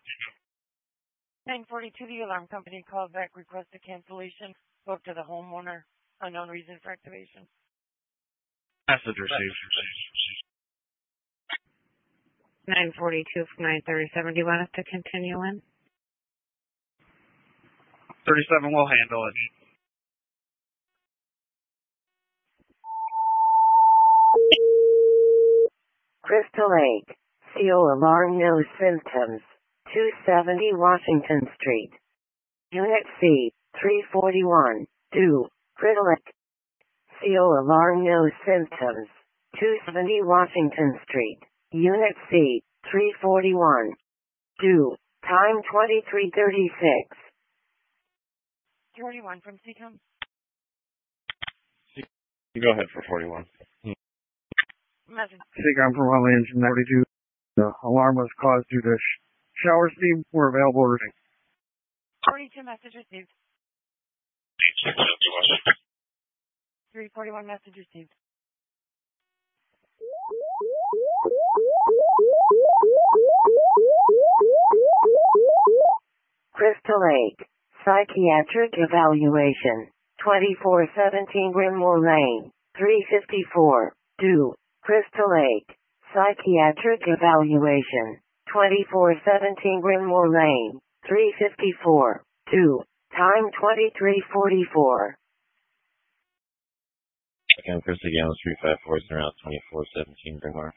942, the alarm company called back, requested cancellation. Spoke to the homeowner. Unknown reason for activation. Message received. 942 from 937. Do you want us to continue in? 37 will handle it. Crystal Lake. CO alarm, no symptoms. 270 Washington Street. Unit C, 341. Do. Crystal Lake. CO alarm, no symptoms. 270 Washington Street. Unit C, 341. Do. Time 23:36. 41 from CCOM. Go ahead for 41. Message. CCOM from Raleigh Engine 42. The alarm was caused due to shower steam. We're available. 42 message received. 341 message received. Crystal Lake. Psychiatric evaluation. 2417 Grimmoor Lane. 354. Do. Crystal Lake. Psychiatric evaluation. 2417 Grimmoor Lane. 354. Do. Time 23:44. Again, Chris again with 354 is around 2417 Grimmoor.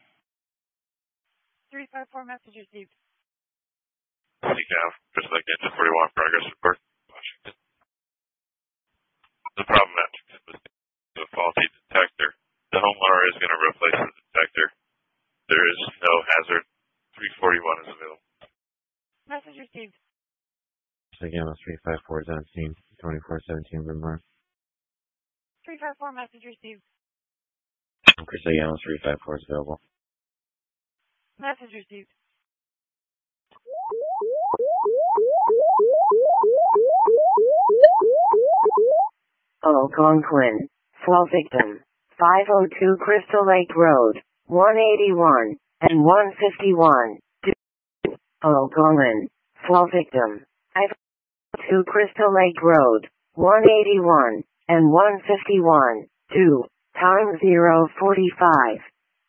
354 message received. CCAM, Chris Engine 41, progress report, Washington. The problem at was a faulty detector. The homeowner is going to replace the detector. There is no hazard. 341 is available. Message received. Again with 35417, 2417 Grimmoor. 354 message received. Chris again with 354 is available. Message received. Algonquin. Fall victim. 502 Crystal Lake Road. 181 and 151. Do. Algonquin. Fall victim. 502 Crystal Lake Road. 181 and 151. Do. Time 0:45.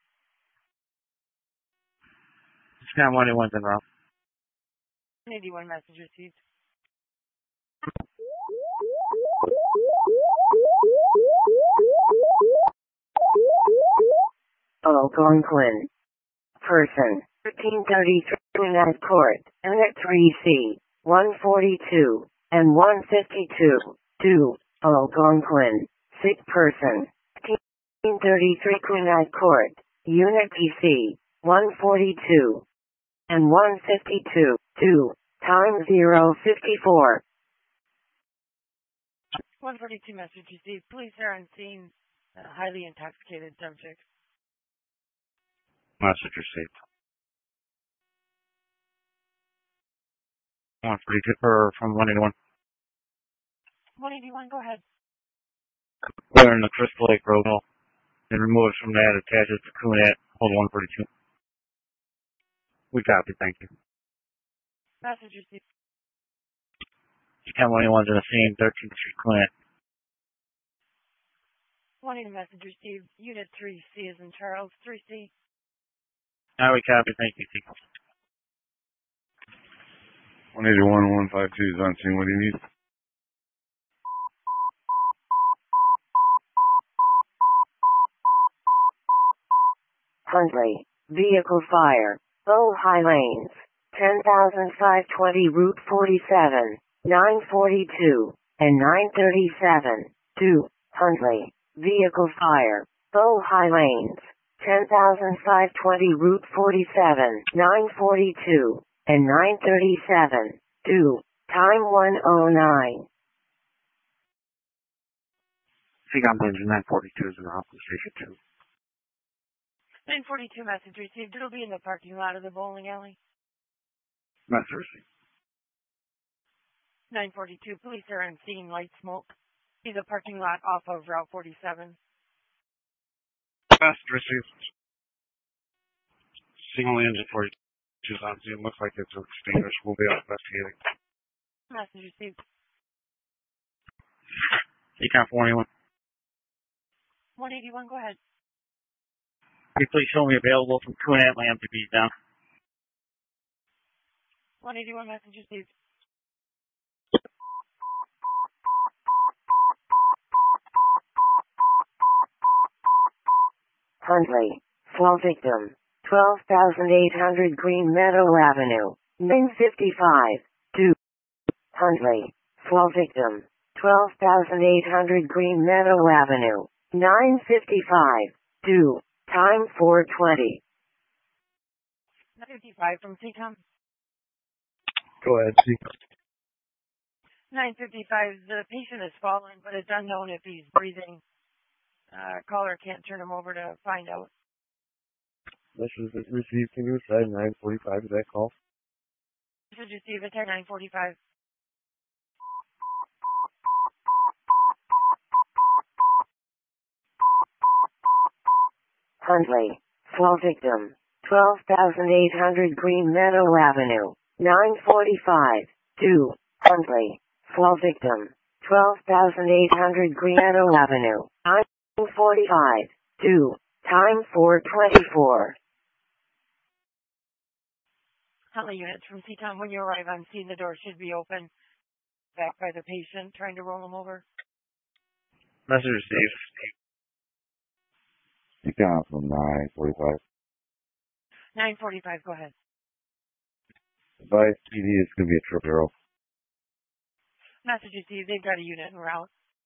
Scan 181's in route. 181 message received. Algonquin. Person. 1333 Queen's Court. Unit 3C. 142 and 152. Do. Algonquin. Sick person. 1333 Queen's Court. Unit PC. 142 and 152. Do. Time 0:54. 142 message received. Police are on scene. Highly intoxicated subject. Message received. 142 from 181. 181, go ahead. We're in the Crystal Lake Road. And removes from that, attaches to Coonat. Hold 142. We copy, thank you. Message received. Scan 181's in the scene, 13th Street, Coonat. 180 message received. Unit 3C is in Charles. 3C. Now we copy, thank you, people. 181 152 is on scene. What do you need? Huntley. Vehicle fire. Bow High Lanes. 10,520 Route 47. 942 and 937. Do. Huntley. Vehicle fire. Bow High Lanes. 10,520 Route 47. 942 and 937. Do. Time 1:09. CCOM Engine 942 is in route to Station 2. 942 message received. It'll be in the parking lot of the bowling alley. Message received. 942. Police are on scene. Light smoke. See the parking lot off of Route 47. Message received. Single engine 42. Just on Zoom. Looks like it's extinguished. We'll be out investigating. Message received. Econ 481. 181, go ahead. Can you please show me available from Kunat Lamb to be down? 181, message received. Huntley, fall victim, 12,800 Green Meadow Avenue, 955, 2. Huntley, fall victim, 12,800 Green Meadow Avenue, 955, 2. Time 4:20. 955 from CCOM. Go ahead, see. 955, the patient has fallen, but it's unknown if he's breathing. Caller can't turn him over to find out. Message received. Can you assign 945 to that call? Message received at 945. Huntley, fall victim, 12,800 Green Meadow Avenue, 945, 2. Huntley, fall victim, 12,800 Green Meadow Avenue, 945, 2. Time 4:24. Huntley units from CCOM, when you arrive on scene, the door should be open. Back by the patient, trying to roll him over. Message received. Econ from 945. 945, go ahead. Advice PD is going to be a trip arrow. Message received, they've got a unit en route.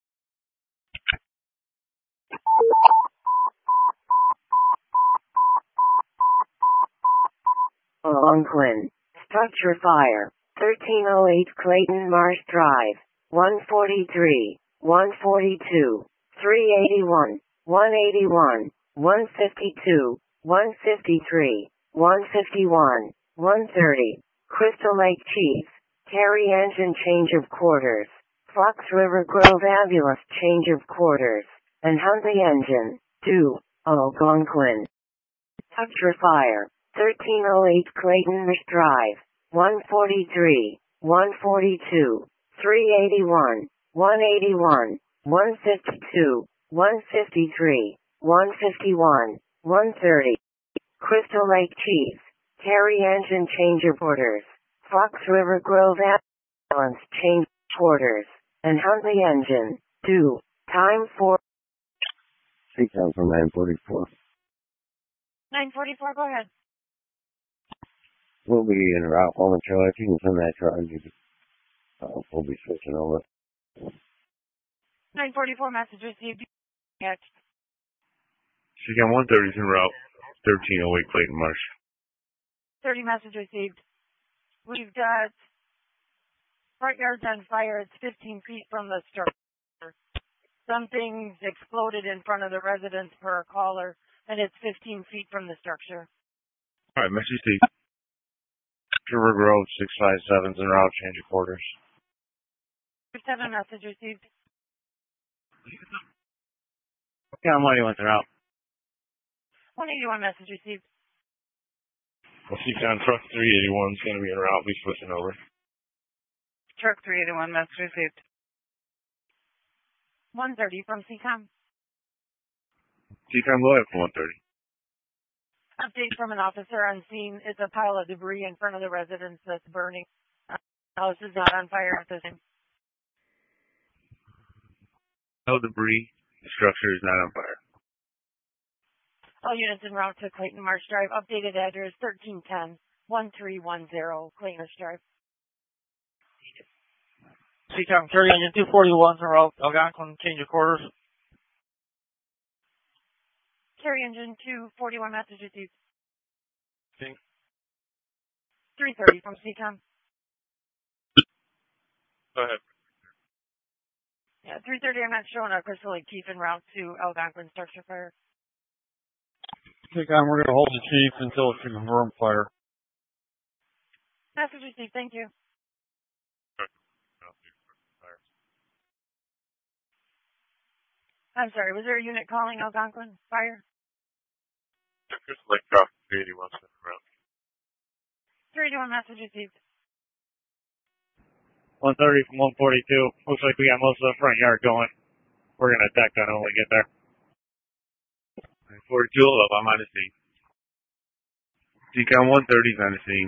Algonquin, structure fire, 1308 Clayton Marsh Drive, 143, 142, 381, 181, 152, 153, 151, 130, Crystal Lake Chief, Terry Engine change of quarters, Fox River Grove Ambulance change of quarters, and Huntley Engine, 2, Algonquin. Structure fire, 1308 Clayton Marsh Drive, 143, 142, 381, 181, 152, 153, 151, 130. Crystal Lake Chief, Terry Engine change of orders, Fox River Grove Ambulance change orders, and Huntley Engine, 2. Time 4. Econ from 944. 944, go ahead. We'll be in route 1 Charlie. If you can send that charge, we'll be switching over. 944, message received. Catch. CCOM 130 is en route. 1308 Clayton Marsh. 30, message received. We've got front yards on fire. It's 15 feet from the structure. Something's exploded in front of the residence per caller, and it's 15 feet from the structure. Alright, message received. River Grove 657's en route. Change of quarters. 7, message received. Econ 181's en route. 181, message received. Well, CCOM truck 381 is going to be en route. Be switching over. Truck 381, message received. 130 from CCOM. CCOM, go ahead for 130. Update from an officer on scene. It's a pile of debris in front of the residence that's burning. The house is not on fire at this time. No debris. The structure is not on fire. All units en route to Clayton Marsh Drive. Updated address 1310 1310 Clayton Marsh Drive. CCOM, Terry Engine 241's en route. Algonquin, change of quarters. Terry Engine 241, message received. Okay. 330 from CCOM. Go ahead. Yeah, 330, I'm not showing a Crystal Lake Chief en route to Algonquin structure fire. CCOM, we're going to hold the chief until it's confirmed fire. Message received, thank you. I'm sorry, was there a unit calling Algonquin fire? Crystal Lake Drop 381 is en route. 381 message received. 130 from 142. Looks like we got most of the front yard going. We're going to attack that when we get there. 42 up, I'm on the scene. Decon 130's on the scene.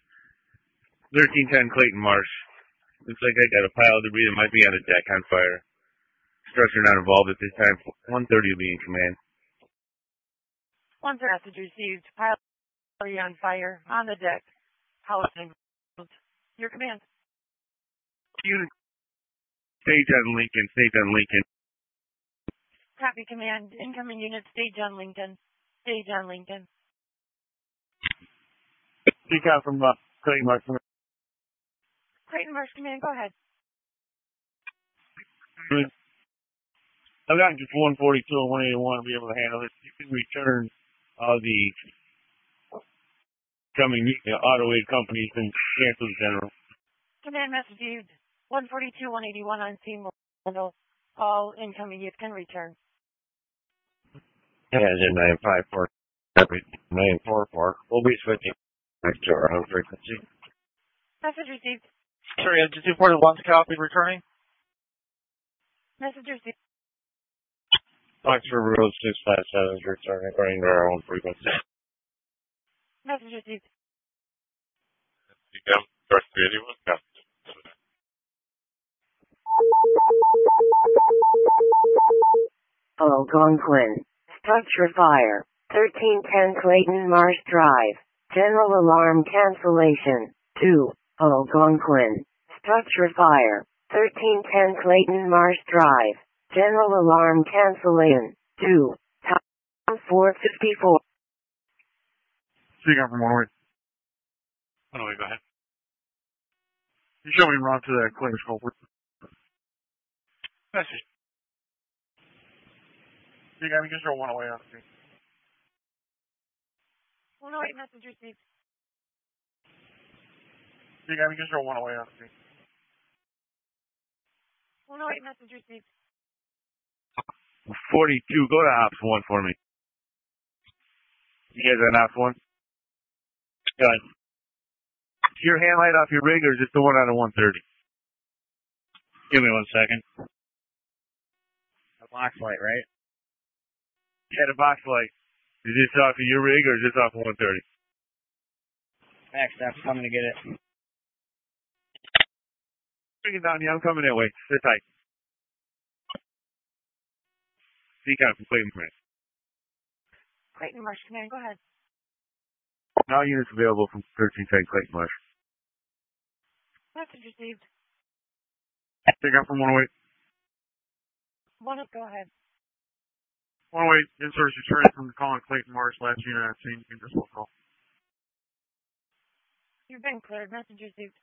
1310 Clayton Marsh. Looks like I got a pile of debris that might be on the deck on fire. Structure not involved at this time. 130 will be in command. 130 message received. Pile on fire on the deck. House involved. Your command. Unit. Stage on Lincoln. Stage on Lincoln. Copy command. Incoming unit. Stage on Lincoln. Stage on Lincoln. Decon from Clayton Marsh. Clayton Marsh command. Go ahead. I've gotten just 142 and 181 to be able to handle it. You can return the coming auto aid companies and cancel the general. Command message received. 142, 181 on scene. Will handle all incoming units can return. Engine 954, 944. We'll be switching back to our home frequency. Message received. Sorry, engine 241's copy, returning. Message received. Oxford Road 657 is returning according to our own frequency. Message received. Decon North 381, copy. Algonquin. Structure fire. 1310 Clayton Marsh Drive. General alarm cancellation. 2. Algonquin. Structure fire. 1310 Clayton Marsh Drive. General alarm cancellation. 2. Time 4:54. Decon from 108. 108, go ahead. You show me run to that Clayton School. Message. Decon, we just roll 108 out of me. 108 message received. Decon, we just roll 108 out of me. 108 message received. 42, go to Ops 1 for me. You guys on Ops 1? Go ahead. Is your hand light off your rig or is it the one on the 130? Give me 1 second. A box light, right? Yeah, the box light. Is this off of your rig or is this off of 130? Next, I'm coming to get it. Bring it down, yeah, I'm coming that way. Sit tight. Decon from Clayton Marsh. Clayton Marsh command. Go ahead. Now units available from 1310 Clayton Marsh. Message received. Decon from 108. 1 go ahead. 108, in-service returning from the call on Clayton Marsh. Last unit I've seen. You can just call. You've been cleared. Message received.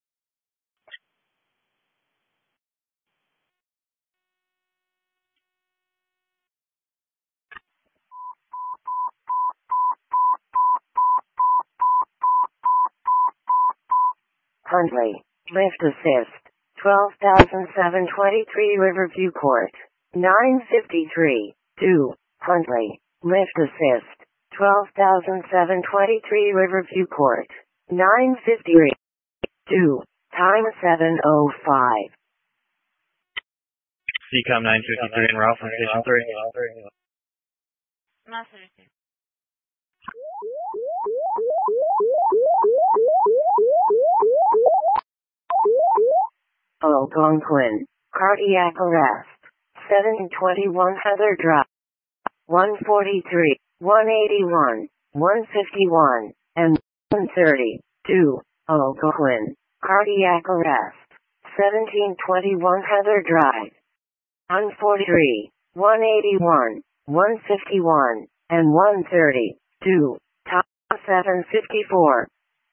Huntley. Lift assist. 12,723 Riverview Court. 953. 2. Huntley. Lift assist. 12,723 Riverview Court. 953. 2. Time 7:05. Decon 953 and Ralph from Station 3. Message received. Algonquin. Cardiac arrest. 721 Heather Drive. 143, 181, 151, and 130. 2. Algonquin. Cardiac arrest. 1721 Heather Drive. 143, 181, 151, and 130. 2. Top 754.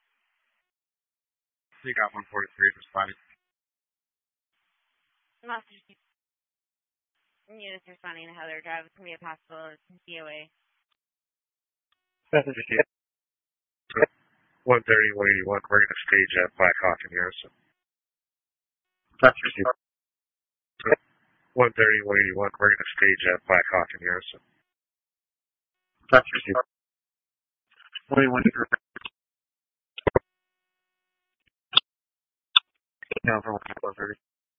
Decon 143 responding. Message. Units responding to Heather Drive. It's going to be a possible DOA. Message received. 130, 181. We're going to stage at Black Hawk in Harrison. Message received. 130, 181. We're going to stage at Black Hawk in Harrison. Message received. 21. Down from 130.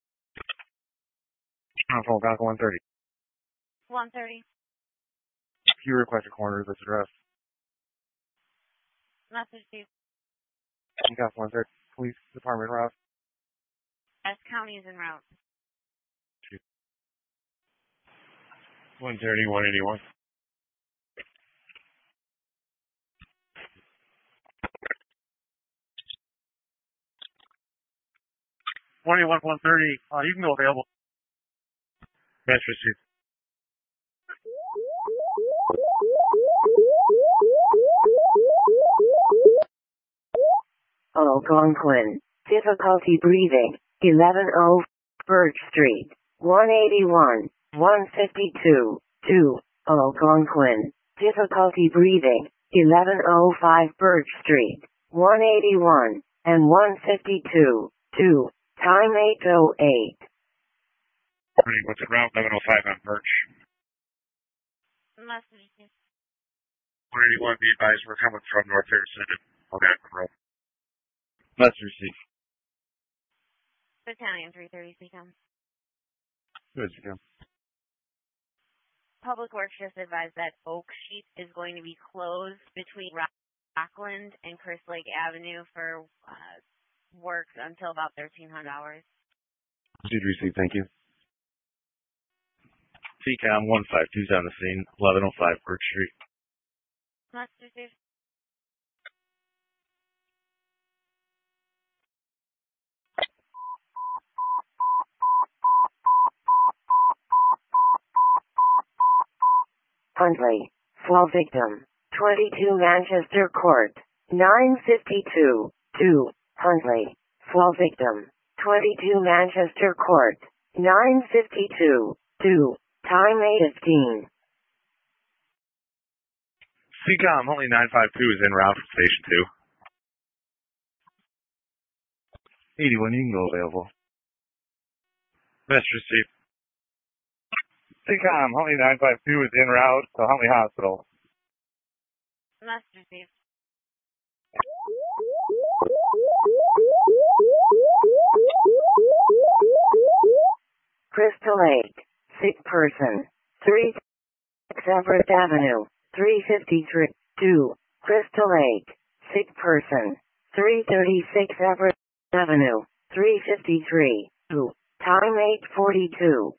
Down from Algonquin 130. 130. You request a corner of this address. Message received. Algonquin 130. Police Department route. S County is en route. 130, 181. You can go available. Match received. Algonquin. Difficulty breathing. 11-0 Birch Street. 181. 152. 2. Algonquin. Difficulty breathing. 1105 Birch Street. 181 and 152. 2. Time 8:08. What's it route? 1105 on Birch. Message received. 181, be advised, we're coming from North Harrison and Algonquin Road. Message received. Battalion 330 CCOM. Good, you go. Public Works just advised that Oak Sheep is going to be closed between Rockland and Chris Lake Avenue for works until about 1300 hours. Did receive, thank you. CCOM 152's on the scene, 1105 Birch Street. Message received. Huntley. Fall victim. 22 Manchester Court. 952. 2. Huntley. Fall victim. 22 Manchester Court. 952. 2. Time 8:15. CCOM only 952 is en route from Station 2. 81, you can go available. Match received. CCOM only 952 is en route to Huntley Hospital. Message received. Crystal Lake. Sick person. 3. Everett Avenue. 353. 2. Crystal Lake. Sick person. 336 Everett Avenue. 353. 2. Time 8:42.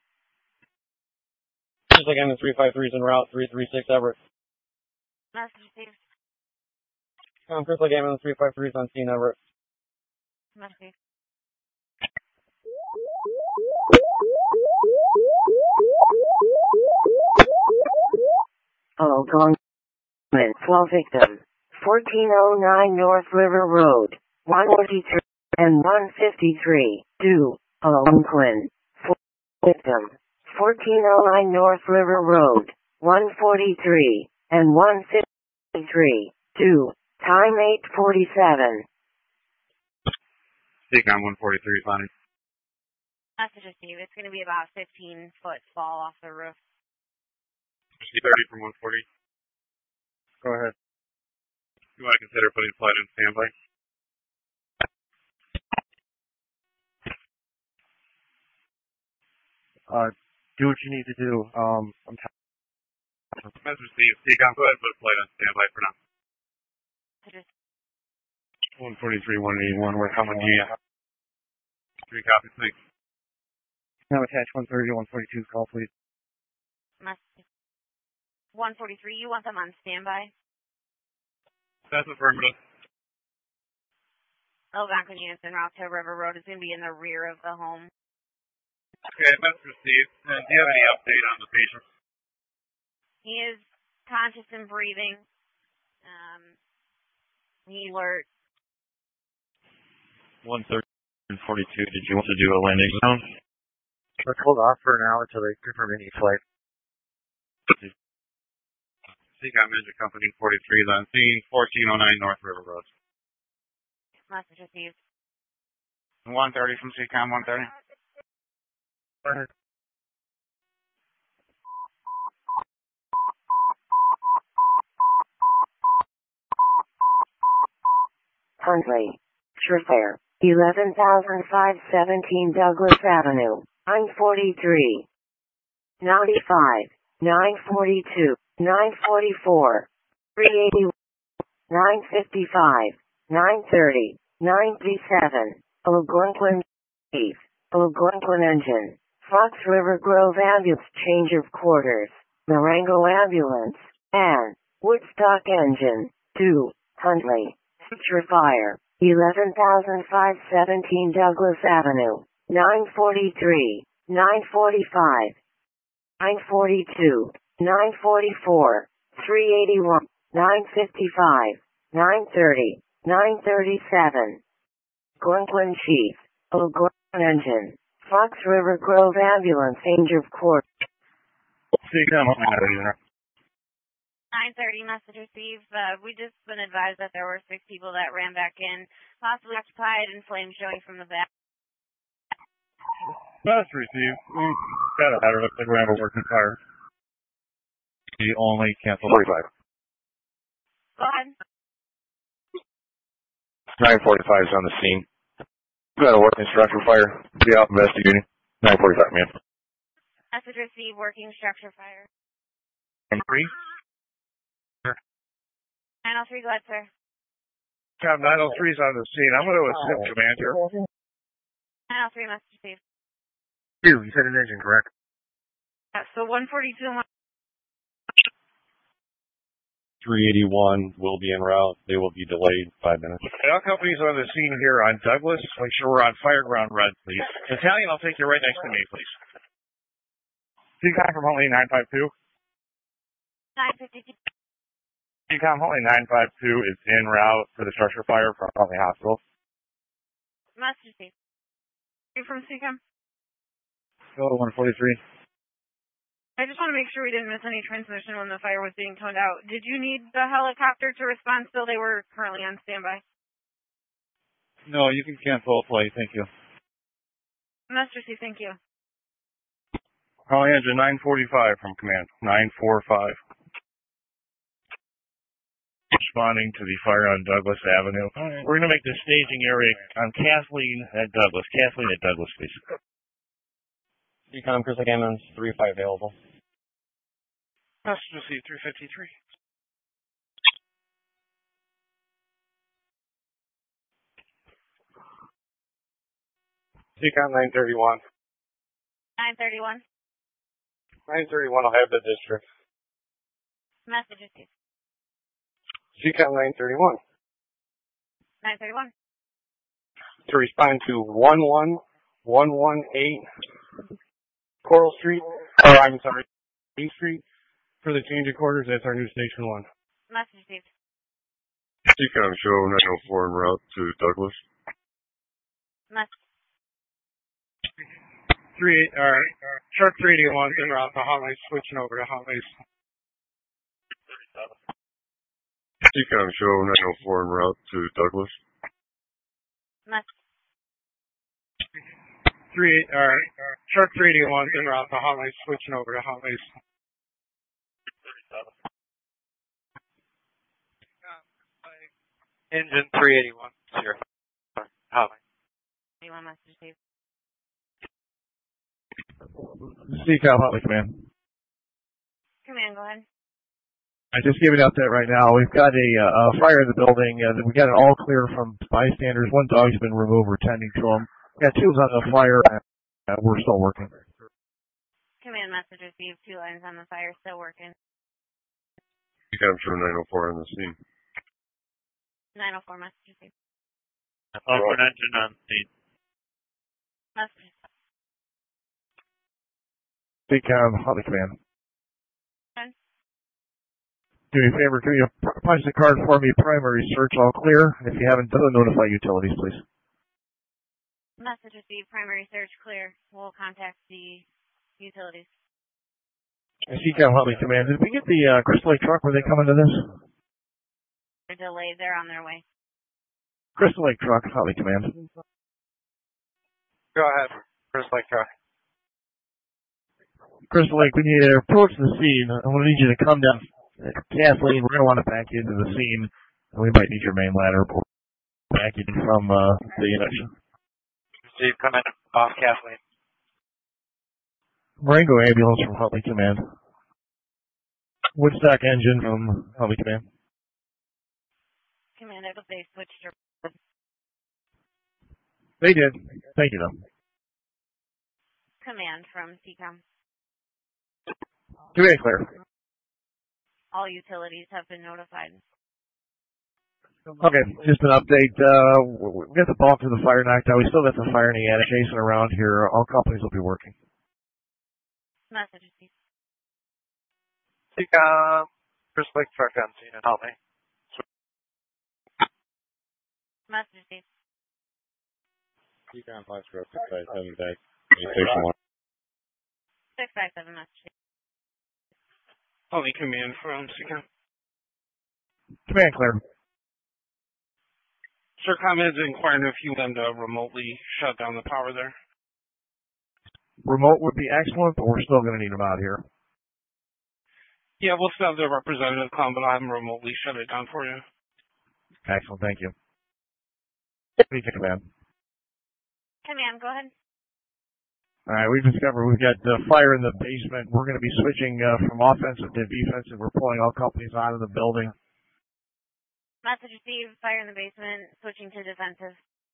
Just like I'm in 353 is en route, 336 Everett. Message received. Chris like I'm in 353 is on scene, Everett. Message. Algonquin. Fall victim. 1409 North River Road. 143 and 153. 2. Algonquin. Fall victim. 1409 North River Road. 143 and 153. 2. Time 8:47. CCOM 143, Bonnie. Message received. It's going to be about 15-foot fall off the roof. C30 from 140. Go ahead. You want to consider putting flight on standby? Do what you need to do. Message received. CCOM, go ahead and put a flight on standby for now. 143, 181, we're coming to you. 3 copies, thanks. Now attach 130 to 142's call, please. Message. 143, you want them on standby? That's affirmative. Algonquin units en route to River Road is going to be in the rear of the home. Okay, message received. Do you have any update on the patient? He is conscious and breathing. He alert. 130 and 42, did you want to do a landing zone? Let's hold off for now until they confirm any flight. CCOM Engine Company 43 on scene, 1409 North River Road. Message received. 130 from CCOM 130. Go ahead. Huntley. Surefire. 11,517 Douglas Avenue, 943. 95, 942, 944, 380, 955, 930, 937, Algonquin Chief, Algonquin Engine, Fox River Grove Ambulance Change of Quarters, Marengo Ambulance, and Woodstock Engine, 2, Huntley, Structure Fire, 11,517 Douglas Avenue, 943, 945, 942, 944, 381, 955, 930, 937. Algonquin Chief, Algonquin Engine, Fox River Grove Ambulance Change of Court. 9:30 message received. We just been advised that there were 6 people that ran back in, possibly occupied and flames showing from the back. Message received. Got a matter. Looks like we have a working fire. The only cancel 45. Go ahead. 945 is on the scene. Got a working structure fire. Be out investigating. 945, man. Message received. Working structure fire. 3. 903, go ahead, sir. Cap 903 is on the scene. I'm going to assume command here. 903, message received. You said an engine, correct? So 142 and 381 will be en route. They will be delayed 5 minutes. All companies on the scene here on Douglas. Make sure we're on Fireground Red, please. Italian, I'll take you right next to me, please. Decom from Huntley 952. 952. Decom Huntley 952 is en route for the structure fire from Huntley Hospital. Message received. you from CCAM? Go to 143. I just want to make sure we didn't miss any transmission when the fire was being toned out. Did you need the helicopter to respond still? They were currently on standby. No, you can cancel a flight. Thank you. Master C, thank you. Holly Engine 945 from command. 945. Responding to the fire on Douglas Avenue. Right. We're going to make the staging area on Kathleen at Douglas. Kathleen at Douglas, please. Decom, Chris Gammons, 35 available. Passenger seat 353. Decom 931. 931. 931 will have the district. Message received. Decom 931. 931. To respond to 11118 Coral Street, E Street, for the change of quarters. That's our new station 1. Message received. Decom show 904 en route to Douglas. Message. Shark 381 en route to Huntley, switching over to Huntley's. Decom show 904 en route to Douglas. Message. Shark 381 en route to Huntley, switching over to Huntley's. Engine 381. Zero. Holly. 31 message received. Decom Huntley Command. Command, go ahead. I just gave it out there right now. We've got a fire in the building. We got an all clear from bystanders. One dog's been removed. We're tending to him. We got 2 on the fire. We're still working. Command message received. 2 lines on the fire, still working. Decom show 904 on the scene. 904 message received. Open engine on scene. Message. Decom Huntley Command. Okay. Do me a favor, can you punch the card for me? Primary search all clear. If you haven't done it, notify utilities, please. Message received. Primary search clear. We'll contact the utilities. Decom Huntley Command. Did we get the Crystal Lake truck? Were they coming to this? They're delayed. They're on their way. Crystal Lake truck, Huntley Command. Go ahead. Crystal Lake truck. Crystal Lake, we need to approach the scene. I'm going to need you to come down. Kathleen, we're going to want to back you into the scene. And we might need your main ladder. back in from the intersection. Steve, come in off Kathleen. Marengo ambulance from Huntley Command. Woodstock engine from Huntley Command. Command, I hope they switched your They did. Thank you, though. command from CCOM. Command clear. All utilities have been notified. Okay, just an update. We got the bulk of the fire knocked out. We still got the fire in the attic chasing around here. All companies will be working. Message received. CCOM, Chris Lake truck on scene and help me. Message received. CCOM Fox Road 657 back. Station 1. 657 message received. Only command from CCOM. Command clear. SIRCOM is inquiring if you want them to remotely shut down the power there. Remote would be excellent, but we're still going to need them out here. Yeah, we'll still have the representative come, but I'll have them remotely shut it down for you. Excellent, thank you. Speaking command. Command, go ahead. All right, we've discovered we've got fire in the basement. We're going to be switching from offensive to defensive. We're pulling all companies out of the building. Message received. Fire in the basement. Switching to defensive.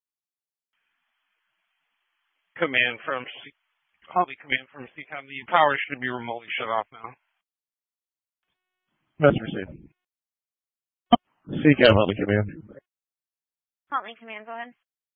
Command from CCOM. The power should be remotely shut off now. Message received. CCOM, Huntley Command. Huntley Command, go ahead.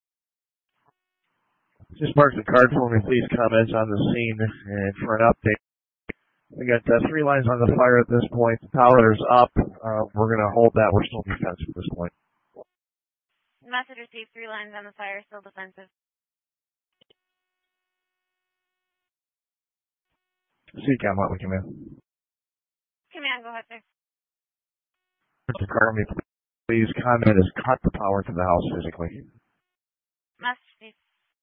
Just mark the card for me, please. Comments on the scene and for an update. We got 3 lines on the fire at this point. The power is up. We're going to hold that. We're still defensive at this point. Message received. 3 lines on the fire. Still defensive. CCOM, Huntley Command. Command, go ahead, sir. The card for me, please. Comment is cut the power to the house physically. Message received.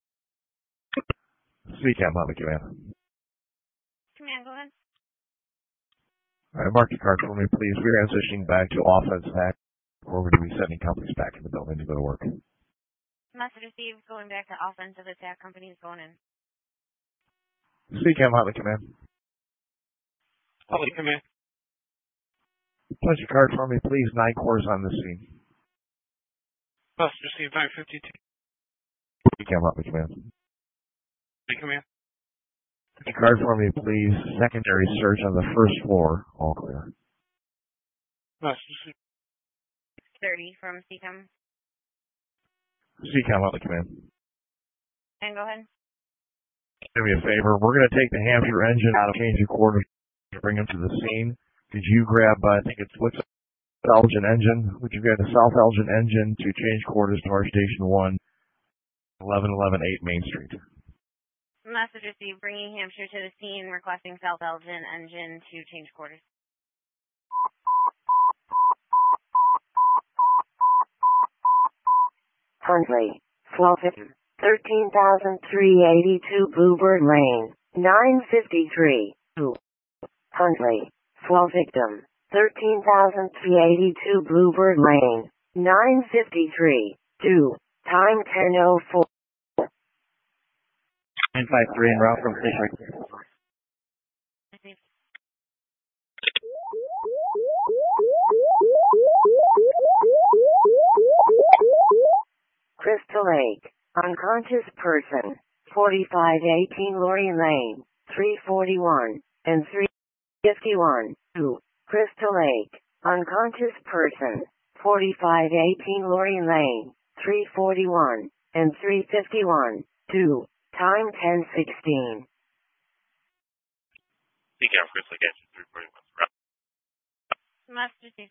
CCOM, Huntley Command. Command, go ahead. All right, mark the card for me, please. We're transitioning back to offense attack. We're going to be sending companies back in the building to go to work. Message received. Going back to offensive attack. Companies going in. CCOM, Huntley Command. Huntley Command. Punch your card for me, please. 9 cores on the scene. Message received. 952. CCOM, Huntley Command. Huntley Command. Punch your card for me, please. Secondary search on the first floor. All clear. Message received. 30 from CCOM. CCOM, Huntley Command. And go ahead. Do me a favor. We're going to take the Hampshire engine out of change of quarters to bring them to the scene. Could you grab, I think it's what's Elgin engine? Would you grab the South Elgin engine to change quarters to our Station 1, 1111 8 Main Street? Message received. Bringing Hampshire to the scene. Requesting South Elgin engine to change quarters. Huntley, 13,382 Bluebird Lane, 953, 2. Huntley, Swell victim, 13,382 Bluebird Lane, 953, 2. Time 10:04. 953 en route from station. Crystal Lake, unconscious person, 4518 Lorry Lane, 341, and 351, 2. Crystal Lake, unconscious person, 4518 Lorry Lane, 341, and 351, 2. Time 10:16. CCOM Chris Lake engine 341. Message received.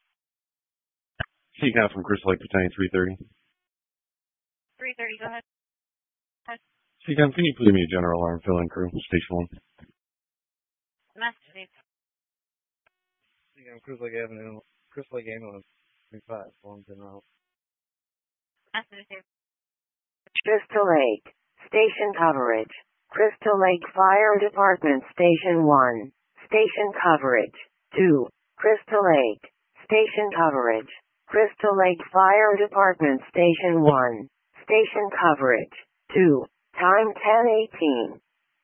CCOM from Crystal Lake Battalion 330. 330, go ahead. CCOM, can you please me a general alarm fill-in crew, Station 1? Message received. Crystal Lake Avenue, Crystal Lake Ambulance 35, forms en route. Message received. Crystal Lake, station coverage. Crystal Lake Fire Department Station 1, station coverage. 2. Crystal Lake, station coverage. Crystal Lake Fire Department Station 1. Station coverage. 2. Time 10:18.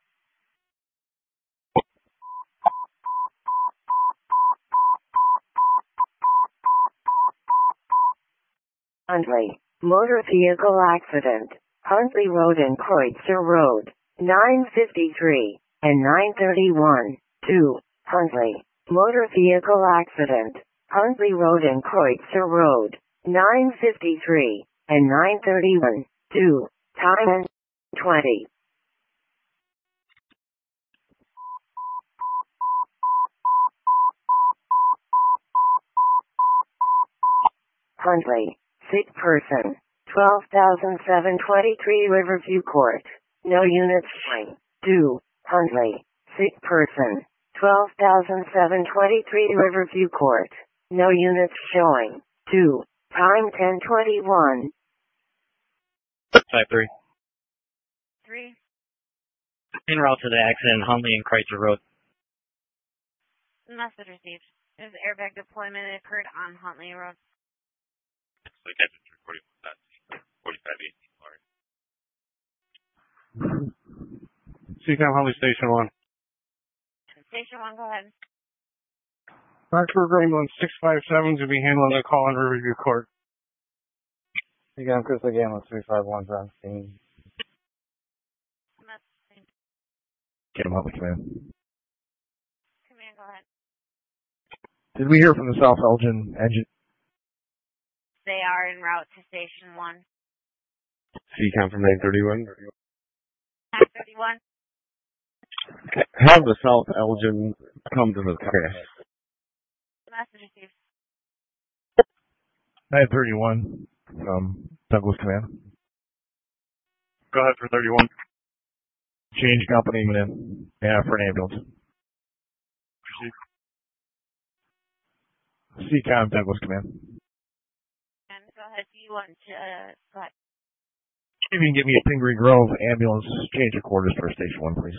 Huntley. Motor vehicle accident. Huntley Road and Kreutzer Road. 9:53 and 9:31. 2. Huntley. Motor vehicle accident. Huntley Road and Kreutzer Road. 9:53 and 9:31. 2. Time 20. Huntley. Sick person. 12,723 Riverview Court. No units showing. 2. Huntley. Sick person. 12,723 Riverview Court. No units showing. 2. Time 10:21. 5-3. 3. En route to the accident, Huntley and Kreutzer Road. Message received. There's airbag deployment that occurred on Huntley Road. Like I just recorded that 4518, sorry. CCOM Huntley Station 1. Station 1, go ahead. Rockford Ambulance 657 to be handling a call in Riverview Court. CCOM Crystal Lake Ambulance 351 on scene. Get him up, command. Command, go ahead. Did we hear from the South Elgin engine? They are en route to Station 1. CCOM from 931. 9:31. Have the South Elgin come to the crash. Message received. 931 from Douglas Command. Go ahead for 31. Change company in. Yeah, for an ambulance. CCOM Douglas Command. And go ahead. Do you want to go ahead? If you can get me a Pingree Grove ambulance change of quarters for Station 1, please.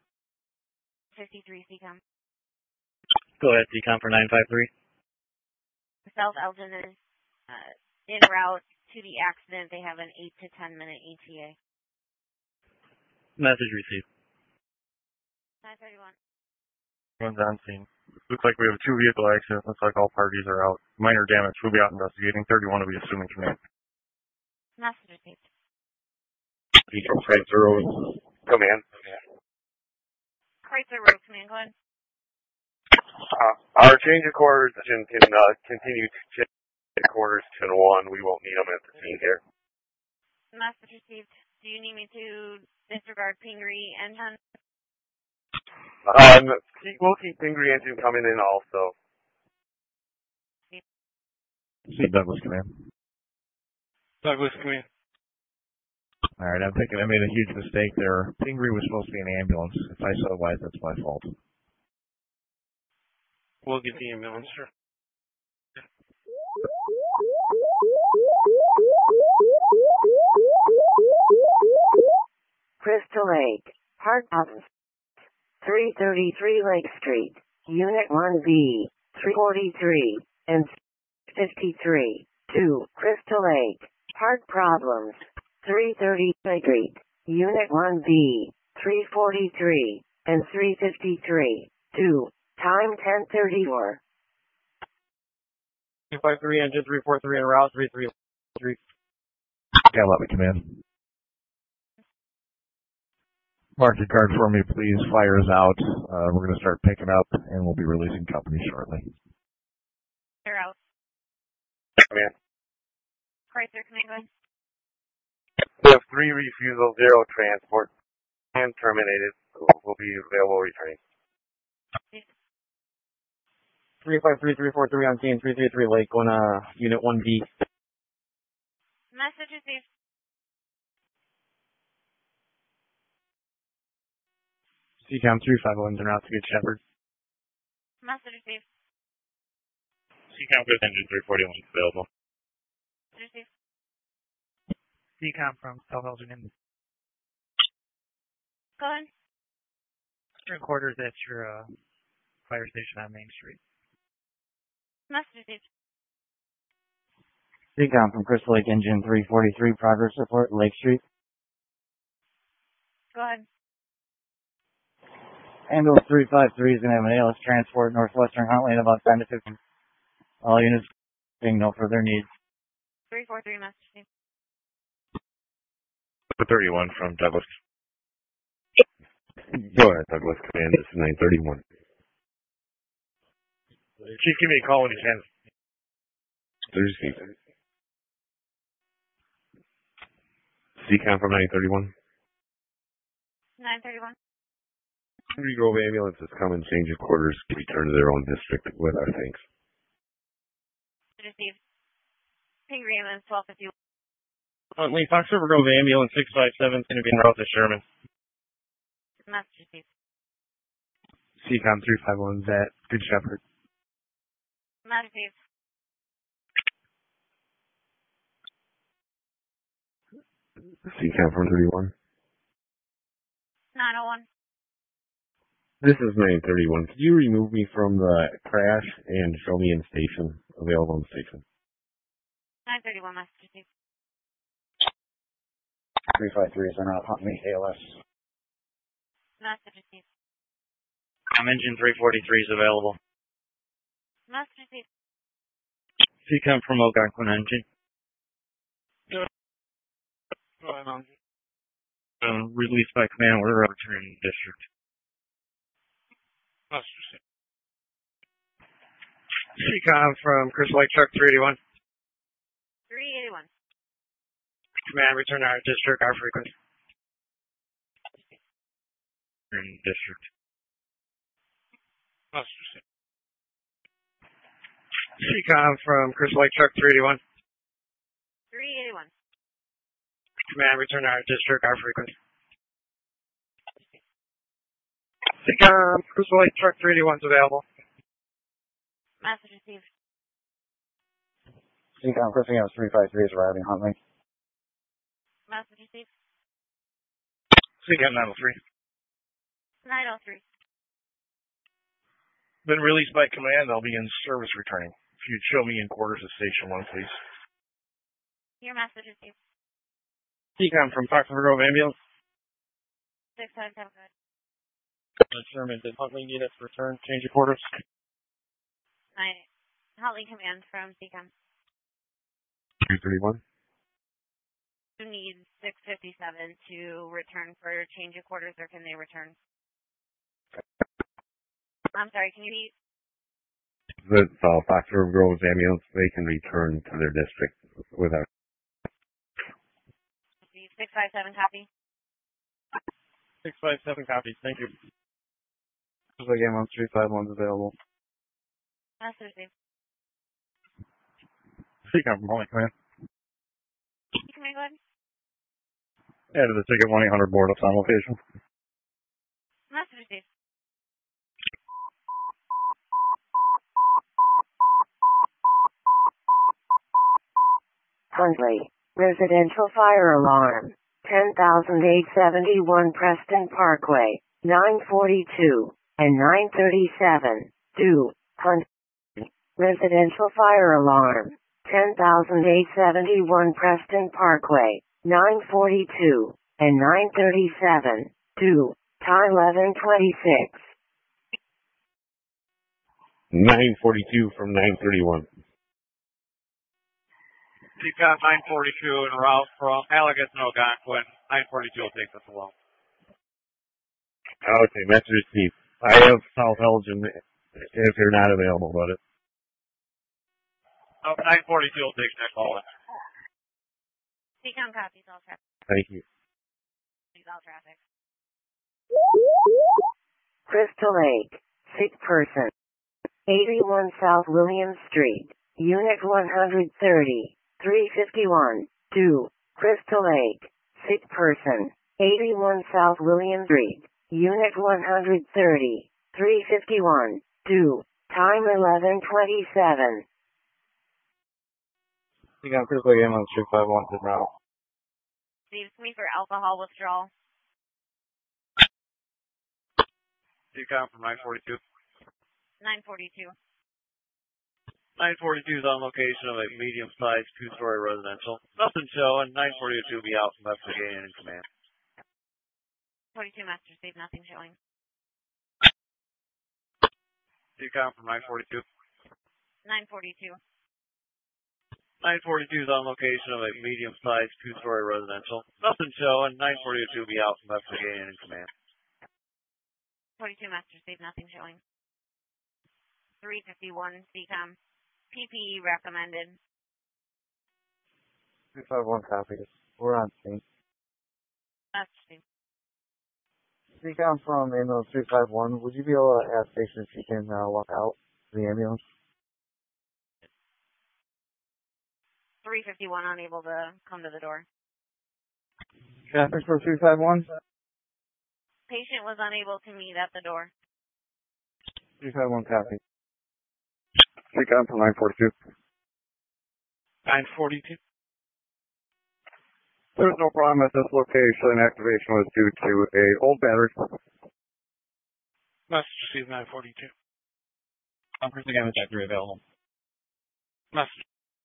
53 CCOM. Go ahead, CCOM for 953. South Elgin is en route to the accident. They have an 8 to 10 minute ETA. Message received. 9:31. Runs on scene. Looks like we have a 2 vehicle accident. Looks like all parties are out. Minor damage. We'll be out investigating. 31 will be assuming command. Message received. Kreutzer Road. Command. Kreutzer Road, command, go ahead. Our change of quarters can continue to change quarters to 1. We won't need them at the scene here. Message received. Do you need me to disregard Pingree engine? We'll keep Pingree engine coming in also. See Douglas Command. Douglas, command. All right, I'm thinking I made a huge mistake there. Pingree was supposed to be an ambulance. If I said otherwise, that's my fault. We'll get the ambulance, sir. Crystal Lake. Hard Office. 333 Lake Street. Unit 1B. 343 and 53. 2. Crystal Lake. Heart problems. 330 Lake Street. Unit 1B. 343 and 353. 2. Time 10:34. 253 engine 343 en route 333. Yeah, let me come in. Mark your card for me, please. Fire is out. We're going to start picking up, and we'll be releasing company shortly. They're out. Command. Kreutzer, command, go ahead. We have 3 refusal, 0 transport, and terminated. Will be available returning. 353 343 on scene 333 Lake on Unit 1B. Message received. CCOM 351 en route to Good Shepherd. Message received. CCOM with engine 341 is available. Message received. CCOM from South Elgin in Go ahead. Eastern quarters at your fire station on Main Street. Message received. Recon from Crystal Lake Engine 343, progress report, Lake Street. Go ahead. Ambulance 353 is going to have an ALS transport northwestern Hunt Lane about 10 to 15. All units being no further needs. 343, Master Chief. 31 from Douglas. Go ahead, Douglas. Command, this is 931. Chief, give me a call when you can. Thursday. CCOM from 931. 931. Three Grove ambulance has come and changed of quarters to return to their own district with our thanks. Received. Ping ambulance 1251. Huntley, Fox River Grove ambulance 657 is going to be en route to Sherman. Master Chief. CCOM 351 is at Good Shepherd. Master Chief. CCOM from 31. 901. This is 931. Could you remove me from the crash and show me in station, available in station? 931, Master Chief. 353 is en route Huntley ALS. Master Chief. Engine 343 is available. Master Chief. CCOM from Algonquin Engine. Go ahead, Mom. Released by command order of returning district. Master Chief. CCOM from Crystal Lake Truck 381. 381. Command, return to our district, our frequency. District. Master Chief. CCOM from Crystal Lake Truck 381. 381. Command, return to our district, our frequency. CCOM, Crystal Lake Truck 381 is available. Master Chief. CCOM Crystal Lake 353 is arriving Huntley. Master Chief. CCOM 903. 903. Been released by command. I'll be in service returning. If you'd show me in quarters of Station 1, please. Your Master Chief. CCOM from Fox River Grove ambulance. 657. Sherman, did Huntley need us to return? Change of quarters. Huntley command from CCOM. 331. You need 657 to return for change of quarters, or can they return? I'm sorry, can you repeat? The Fox River Grove's ambulance, they can return to their district without. 657 copy. 657 copies. Thank you. Looks like ambulance 351 is available. Master Chief. CCOM from Holy Command. Can we go ahead? Added the ticket 1-800 board ups on location. Master Chief. Huntley, residential fire alarm, 10,871 Preston Parkway, 942 and 937. 2. Huntley, residential fire alarm, 10,871 Preston Parkway, 942 and 937. 2. Time 11:26. 942 from 931. CCOM 942 en route from Allegan to Algonquin. 942 will take us along. Okay, Master Chief. I have South Elgin if you're not available, but it. 942 will take that call. CCOM copies all traffic. Thank you. All traffic. Crystal Lake, sick person. 81 South William Street, Unit 130, 351. 2. Crystal Lake, sick person. 81 South William Street, Unit 130, 351. 2. Time 11:27. CCOM Crystal Lake ambulance 351 is en route. Leaves me for alcohol withdrawal. CCOM from 942. 942. 942 is on location of a medium-sized two-story residential. Nothing showing. 942 will be out investigating in command. 42 Master Steve, nothing showing. Decom from 942. 942. 942 is on location of a medium-sized two-story residential. Nothing showing. 942 will be out investigating in command. 42 Master Steve, nothing showing. 351 CCOM. PPE recommended. 351 copies. We're on scene. Master Steve. CCOM from ambulance 351. Would you be able to ask station if she can walk out to the ambulance? 351 unable to come to the door. Traffic for 351. Patient was unable to meet at the door. 351 copy. CCOM from 942. 942. There's no problem at this location. Activation was due to a old battery. Master Steve 942. Chris again with factory available. Master.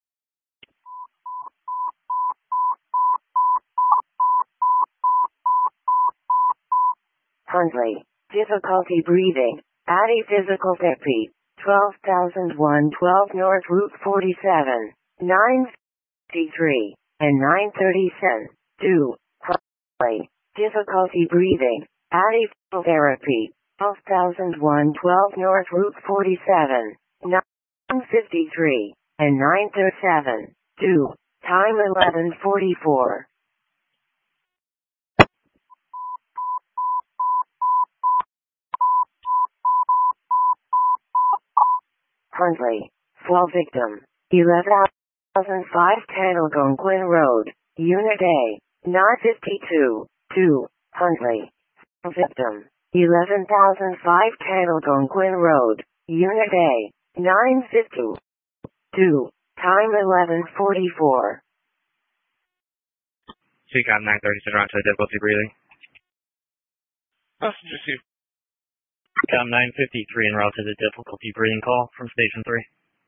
Hundley. Difficulty breathing. Addy Physical Therapy. 12,001 12 North Route 47. 953 and 937. 2. Hundley. Difficulty breathing. Addy Physical Therapy. 12,001 12 North Route 47. 953 and 937. 2. Time 11:44. Hundley. Fall victim. 11,005 Algonquin Road. Unit A. 952. 2. Hundley. Fall victim. 11,005 Algonquin Road. Unit A. 952. 2. Time 11:44. CCOM 936 around to difficulty breathing. Master Steve. CCOM 953 en route to the difficulty breathing call from Station 3.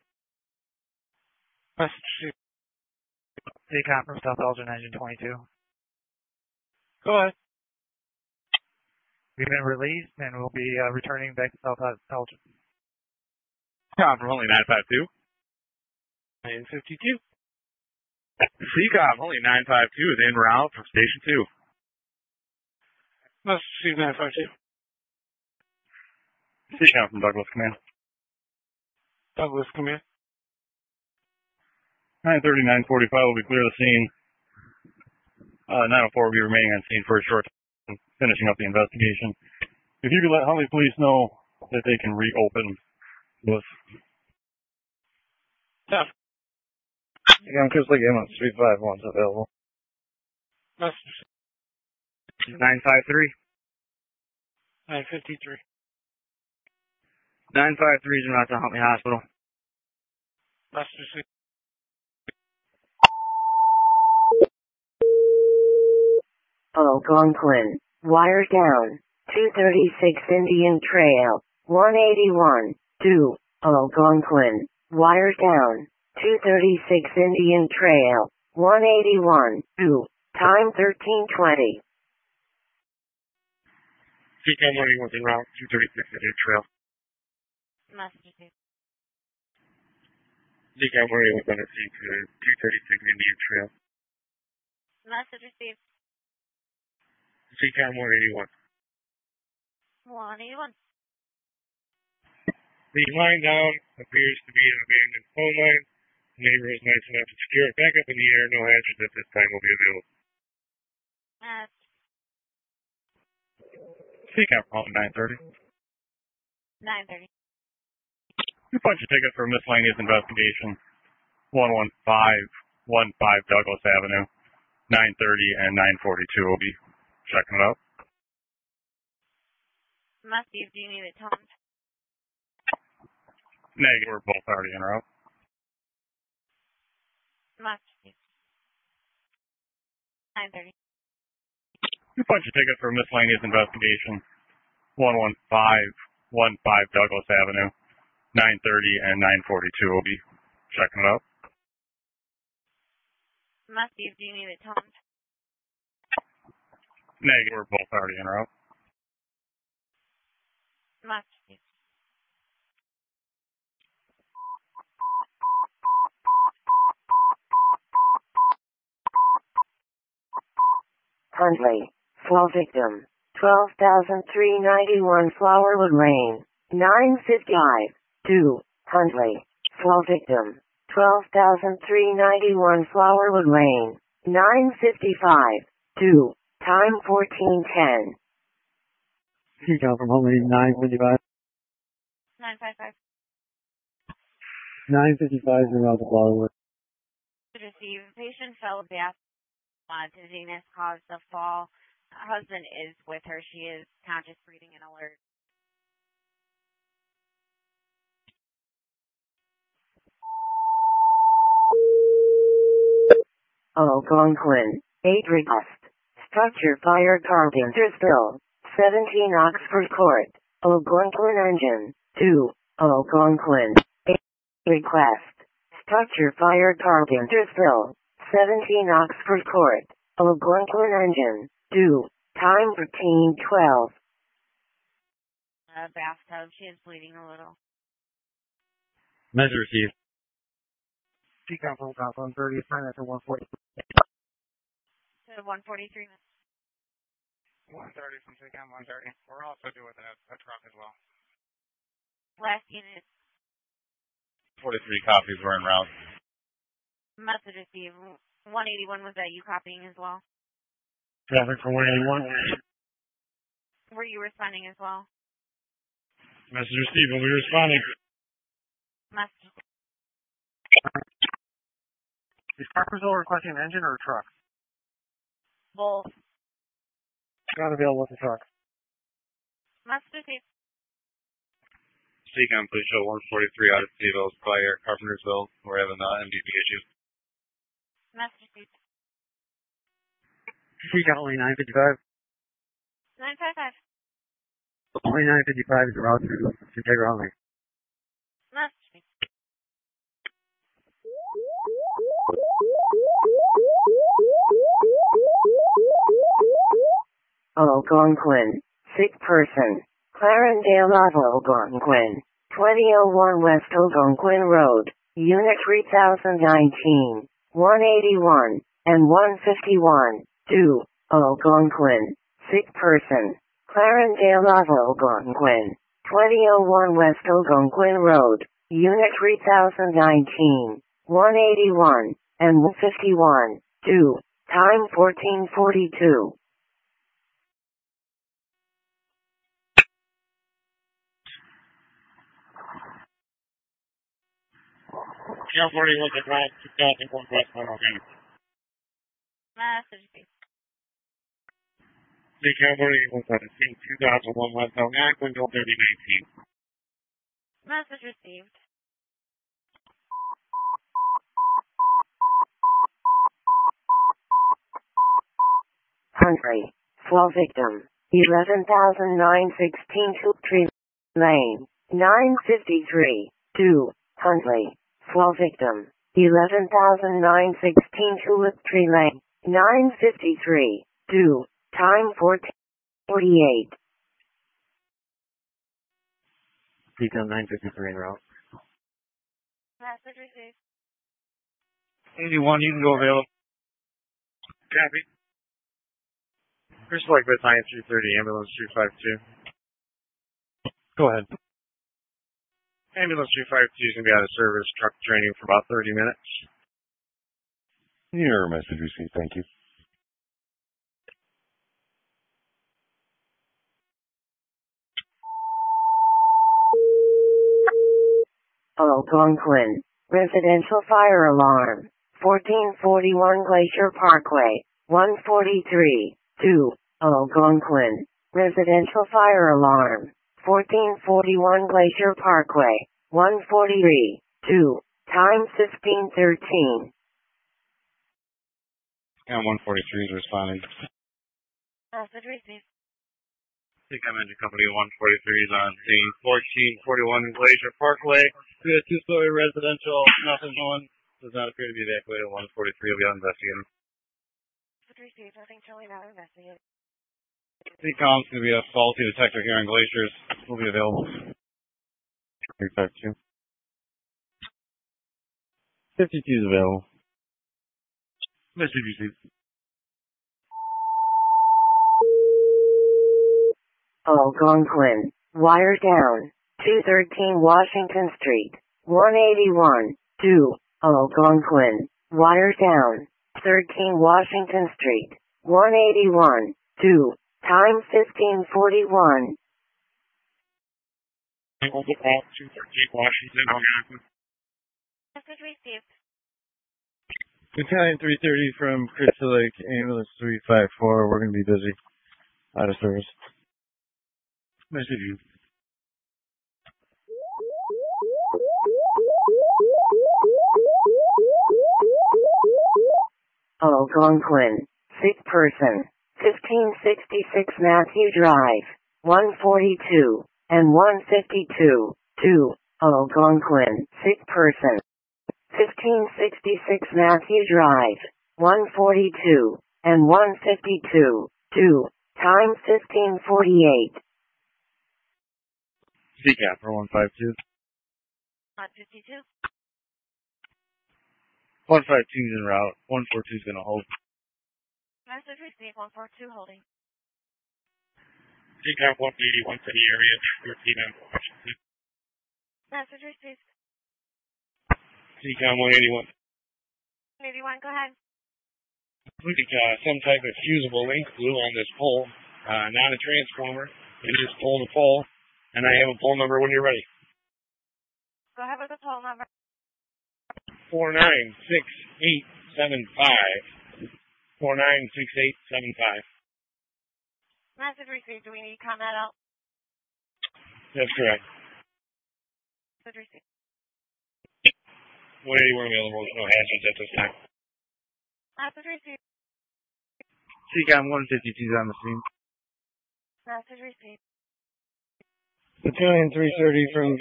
Master Steve. CCOM from South Elgin, Engine 22. Go ahead. We've been released and we'll be returning back to South Elgin. CCOM from only 952. 952. CCOM only 952 is en route from Station 2. Master Steve 952. CCOM from Douglas Command. Douglas Command. 930, 945 will be clear of the scene. 904 will be remaining on scene for a short time, finishing up the investigation. If you could let Huntley Police know that they can reopen this. Yeah. CCOM Chris Lake ambulance 351 is available. Master Steve. 953. 953. 953 is en route to Huntley Hospital. Master Steve. Algonquin. Wire down. 236 Indian Trail. 181. 2. Algonquin. Wire down. 236 Indian Trail. 181. 2. Time 13:20. CCOM 181 en route 236 Indian Trail. Master Steve. CCOM 181 on scene to 236 Indian Trail. Master Steve. CCOM 181. 181. The line down appears to be an abandoned phone line. The neighbor is nice enough to secure it back up in the air. No hazards at this time will be available. CCOM from 930. 930. You punch a ticket for miscellaneous investigation. 11515 Douglas Avenue. 930 and 942 will be checking it out. Master Steve, do you need it toned? Negative, we're both already en route. Master Steve. 930. You punch a ticket for miscellaneous investigation. 11515 Douglas Avenue. 930 and 942 will be Checking it out. Steve, do you need it toned? Negative. We're both already en route. Steve. Huntley, fall victim, 12,391 Flowerwood Lane, 955, 2, Huntley, fall victim, 12,391 Flowerwood Lane, 955, 2, time 1410. Seacom from home, 955. 955. 955 is around the Flowerwood. Receive. Patient fell bath. Dizziness caused the fall. Husband is with her. She is conscious, breathing, and alert. Algonquin, 8 request. Structure fire Carpentersville, 17 Oxford Court, Algonquin engine, 2, Algonquin, 8 request. Structure fire Carpentersville, 17 Oxford Court, Algonquin engine, 2, time 1412. Bathtub. She is bleeding a little. Measure received. Seacom from Conklin, 30, sign after 140. So 143 minutes. 130 from Seacom, 130. We're also doing a truck as well. Last unit. 43 copies were en route. Message received. 181, was that you copying as well? Traffic for 181. Were you responding as well? Message received. We'll be responding. Message. Is Carpentersville requesting an engine or a truck? Both. Not available with the truck. Message received. Seacom, please show 143 out of Steve's fire, Carpentersville. We're having MVP issues. Message received. Seacom only 955. 955. Only 955 is the route to Integra only. Message received. Algonquin, sick person, Clarendale of Algonquin, 2001 West Algonquin Road, Unit 3019, 181, and 151, 2, Algonquin, sick person, Clarendale of Algonquin, 2001 West Algonquin Road, Unit 3019, 181, and 151, 2, time 1442. California was a drive 2001 West Algonquin. Message received. The California was at 2001 West Algonquin, 3019. Message received. Humphrey, fall victim, 11,916 Tree Lane, 953, 2, Huntley, fall victim, 11,916 Tree Lane, 953, 2, time 1448. Seacom 953 en route. Message received. 81, you can go available. Copy. Crystal Lake Bed Science 330, Ambulance 352. Go ahead. Ambulance 352 is going to be out of service, truck training for about 30 minutes. Your message received. Thank you. Algonquin, residential fire alarm, 1441 Glacier Parkway, 143, 2, Algonquin, residential fire alarm, 1441 Glacier Parkway, 143, 2, time 1513. And 143 is responding. Message received. CCOM Engine Company 143 is on scene 1441 Glacier Parkway. We have two-story residential. Nothing going. Does not appear to be evacuated. 143 will be out investigating. Received. Nothing showing out investigating. CCOM's going to be a faulty detector here on Glaciers. Will be available. 352. 52 is available. Message received. Algonquin. Wire down. 213 Washington Street. 181. 2. Algonquin. Wire down. 13 Washington Street. 181. 2. Time 1541. We'll get back to 13 Washington, Algonquin. Message received. Battalion 330 from Crystal Lake, ambulance 354. We're going to be busy. Out of service. Message you. Algonquin. 6 person. 1566 Matthew Drive. 142 and 152. 2. Algonquin. 6 person. 1566 Matthew Drive. 142 and 152. 2. Time 1548. CCAP for 152. 152. 152 is en route. 142 is going to hold. Message received. 142 holding. CCAP 181 to the area. 13 on Washington. Message received. CCAP 181. 181, go ahead. Look at some type of fusible link glue on this pole, not a transformer. It is pulling the pole, and I have a pole number when you're ready. Go ahead with the toll number. 496875. 496875. Message received. Do we need to count that out? That's correct. Message received. 181 available. No hazards at this time. Message received. CCOM 152 is on the scene. Message received. Battalion 330 from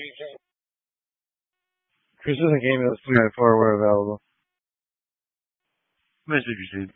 Crystal Lake ambulance 394 were available. Message received.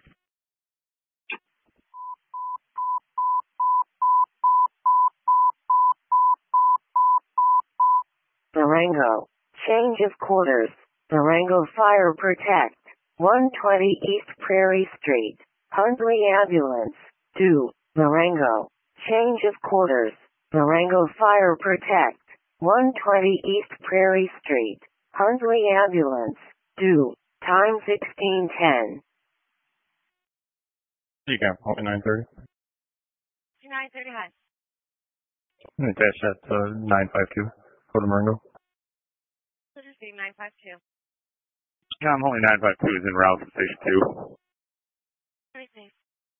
Durango. Change of quarters. Durango Fire Protect. 120 East Prairie Street. Hundley Ambulance. 2. Durango. Change of quarters. Durango Fire Protect. 120 East Prairie Street. Hundley Ambulance. 2. Time 1610. CCAP 930. 930, hi. Attach that to 952. Go to Marengo. Message received. 952. CCOM only 952 is en route to Station 2. Received.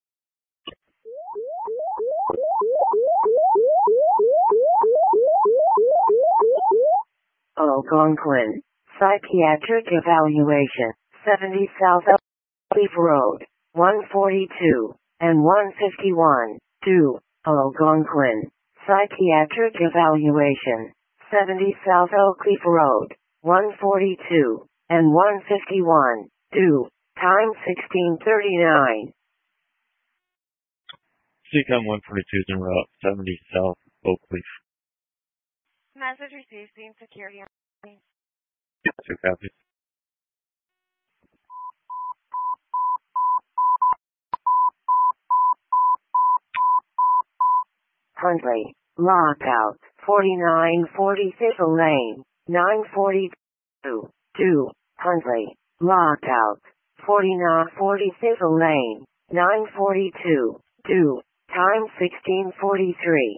Algonquin. Psychiatric evaluation. 70 South Leaf Road. 142 and 151. 2. Algonquin. Psychiatric evaluation. 70 South Oakleaf Road. 142 and 151. 2. Time 1639. CCOM 142 is en route. 70 South Oakleaf. Message received. Scene security. 2 copies. Hundley. Lockout. 4940 Thistle Lane. 942. 2. Hundley. Lockout. 4940 Thistle Lane. 942. 2. Time 1643.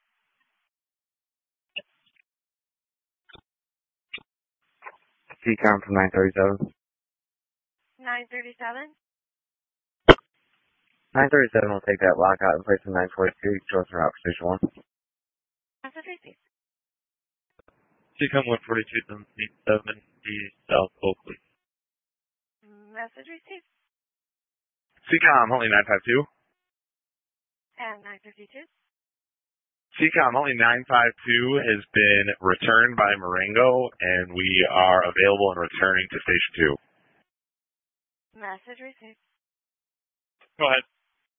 CCOM from 937. 937. 937 will take that lockout in place of 942. Chosen route for Station 1. Message received. CCOM 142 on 70 South Oakleaf. Message received. CCOM only 952. And 952. CCOM, only 952 has been returned by Marengo, and we are available and returning to Station 2. Message received. Go ahead.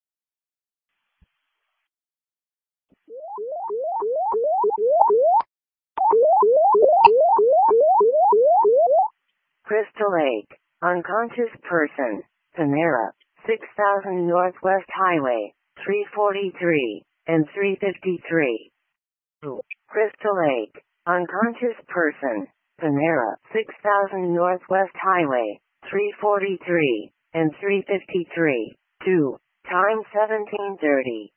Crystal Lake, unconscious person, Panera, 6000 Northwest Highway, 343 and 353. Crystal Lake, unconscious person, Panera, 6000 Northwest Highway, 343 and 353. 2. Time 17:30.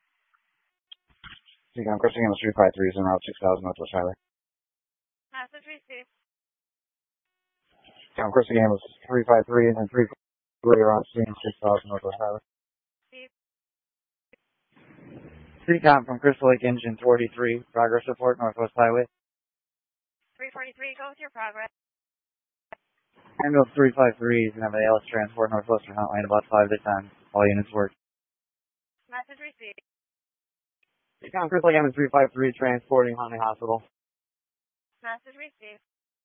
CCOM, Crystal Game 353 is en route 6000 Northwest Highway. Message received. CCOM, Crystal Game 353 and then 343 around 6000 Northwest Highway. CCOM from Crystal Lake Engine 43, progress report Northwest Highway. 343, go with your progress. Ambulance 353 is going to have an ALS transport Northwestern Hotline about 5 to 10. All units work. Message received. CCOM, Crystal Lake Ambulance 353 transporting Huntley Hospital. Message received.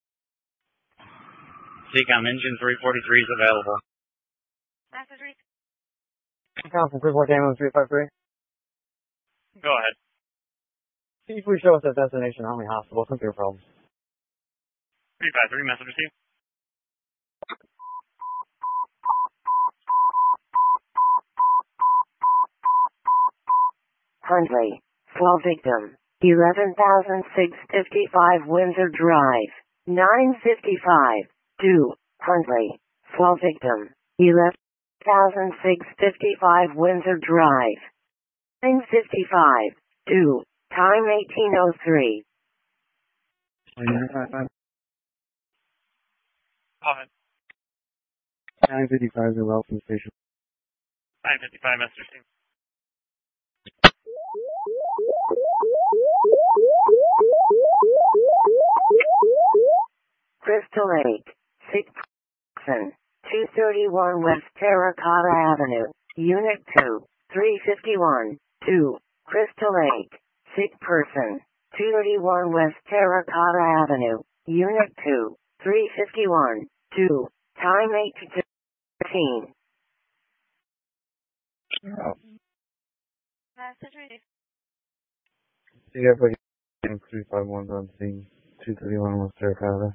CCOM, engine 343 is available. Message received. CCOM from Crystal Lake Ambulance 353. Go ahead. Can you please show us that destination Huntley Hospital? Computer problems. 353, message received. Huntley, slow victim, 11,655 Windsor Drive, 955. 2. Huntley, slow victim, 11,655 Windsor Drive, 955. 2. Time 18:03. 955. Go ahead. 955 is a welcome station. 955, message received. Crystal Lake, 6 231 West Terracotta Avenue, Unit 2, 351. 2. Crystal Lake, sick person, 231 West Terracotta Avenue, Unit 2, 351. 2. Time 8 to 13. Message received. CFO 351 on scene, 231 West Terracotta.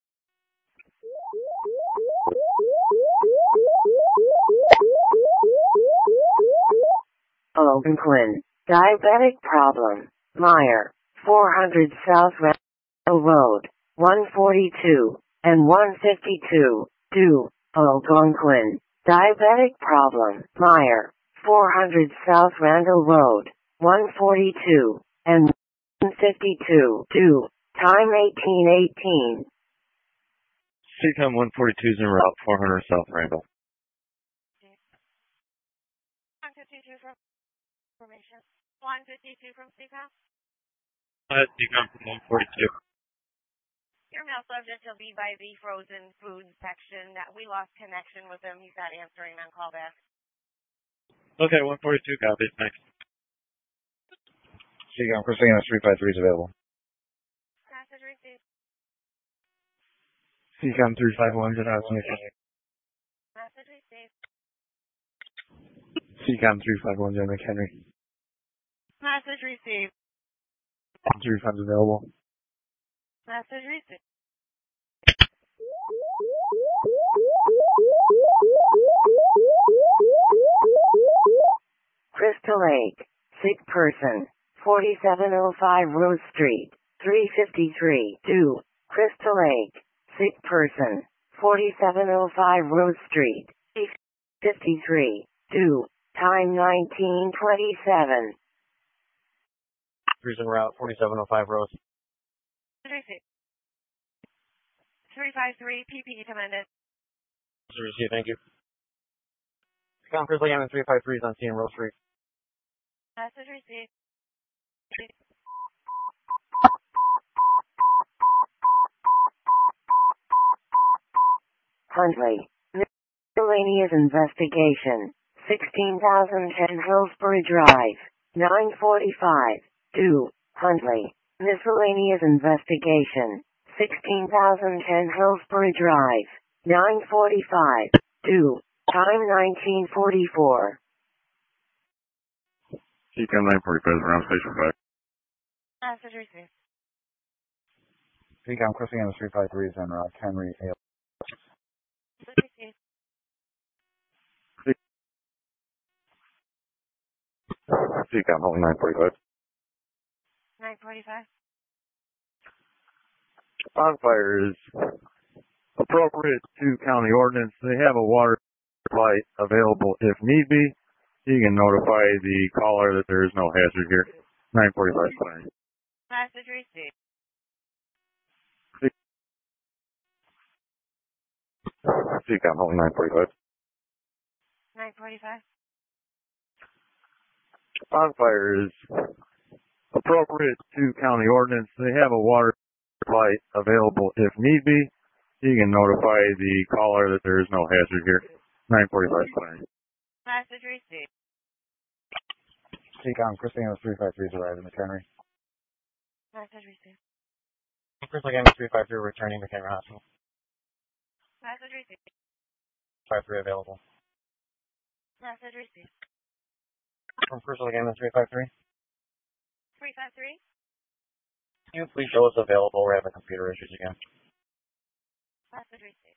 Logan Quinn, diabetic problem, Meyer, 400 South Randall Road, 142 and 152. 2. Logan Quinn, diabetic problem, Meyer, 400 South Randall Road, 142 and 152. 2. Time 18:18. CCOM 142 is en route 400 South Randall. 152 from information. 152 from CCOM. CCOM from 142. Your mail subject will be by the frozen food section. That we lost connection with him. He's not answering on callback. Okay, 142 copies. Thanks. CCOM, Crystal Game 353 is available. Message received. CCOM 351 is out. Message received. CCOM 351 is McHenry. Message received. 35 is available. Message received. Crystal Lake, sick person, 4705 Rose Street, 353. 2. Crystal Lake, sick person, 4705 Rose Street, 353. 2. Time 19:27. Cruising route 4705 Rose. 353 PPE commended. Receive, thank you. CCOM, Crystal Game 353 is on scene, Rose Street. Message received. Huntley, miscellaneous investigation, 16,010 Hillsbury Drive, 945. 2. Huntley. Miscellaneous investigation. 16,010 Hillsborough Drive. 9:45. 2. Time 1944. CCAM 945 around station 5. Message received. CCAM crossing in 353 is en route. Henry A. CCAM holding 945. 9:45. Bonfire is appropriate to county ordinance. They have a water light available if need be. You can notify the caller that there is no hazard here. 945 clearing. Message received. CCAM holding 945. 9:45. Bonfire is appropriate to county ordinance. They have a water light available if need be. You can notify the caller that there is no hazard here. 945 clearing. Message received. CCAM crossing in 353 is arriving. McHenry. Message received. Crystal Game 353 returning McHenry Hospital. Message received. 53 available. Message received. From Crystal Game 353. 353. Can you please show us available? We're having computer issues again. Message received.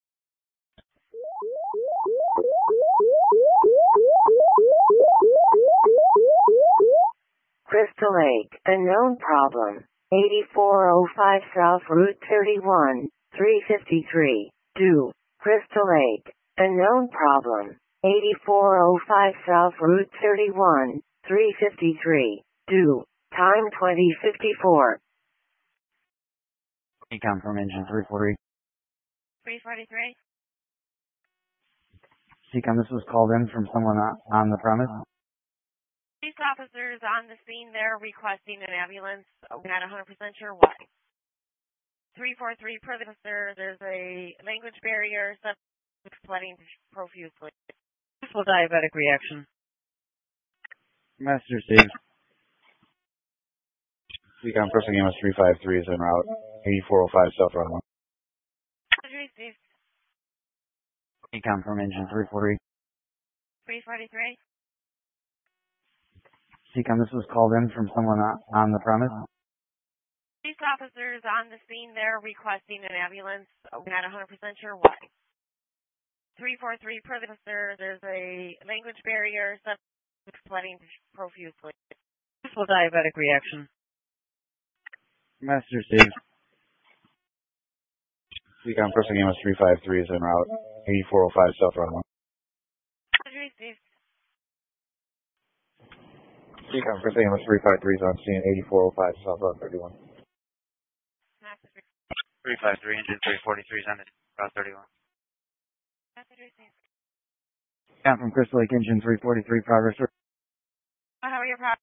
Crystal Lake, a known problem. 8405 South Route 31, 353. 2. Crystal Lake, a known problem. 8405 South Route 31, 353. 2. Time 2054. CCAM from engine 343. 343. CCAM, this was called in from someone on the premise. Police officers on the scene there requesting an ambulance. We're not 100% sure why. 343 per the officer. There's a language barrier. Subject flooding profusely. Full diabetic reaction. Master Steve. CCAM crossing MS 353 is en route. 8405 South Route 1. Received. CCAM from engine 343. 343. CCAM, this was called in from someone on the premise. Police officers on the scene there requesting an ambulance. We're not 100% sure why. 343 per the officer. There's a language barrier. Subject flooding profusely. Full diabetic reaction. Master Steve. CCAM crossing MS 353 is en route. 8405 South Route 1. Received. CCAM crossing MS 353 is on scene. 8405 South Route 31. 353, engine 343 is on the Route 31. CCAM from Crystal Lake engine 343 progress. How are your problems?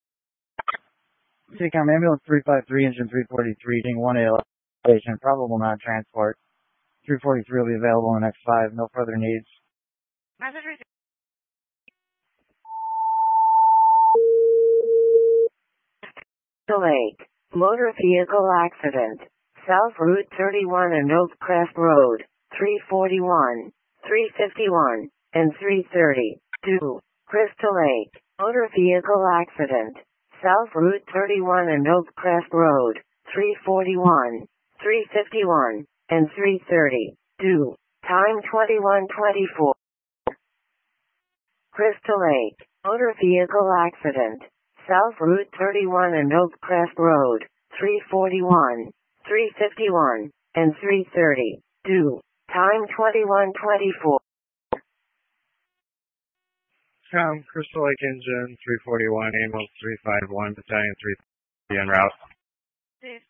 CCAM ambulance 353 engine 343 ding 1A elevation. Probable non-transport. 343 will be available in the next 5. No further needs. Message received. Lake. Motor vehicle accident. South Route 31 and Oakcrest Road. 341, 351, and 330. 2. Crystal Lake. Motor vehicle accident. South Route 31 and Oakcrest Road. 341, 351, and 330. 2. Time 21:24. Crystal Lake. Motor vehicle accident. South Route 31 and Oakcrest Road. 341, 351, and 330. 2. Time 21:24. Crystal Lake engine 341, ambulance 351, battalion 330 en route. Steve.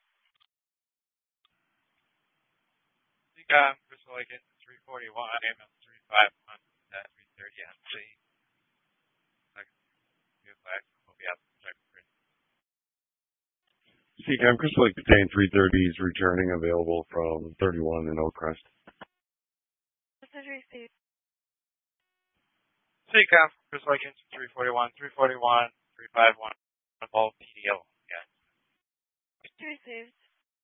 Crystal Lake engine 341, ambulance 351, battalion 330 on scene. We'll be out the second. CCAM Crystal Lake Battalion 330 is returning, available from 31 in Oakcrest. Message received. CCAM Crystal Lake engine 341, 351, 351, Involved PDO. Yeah. Received.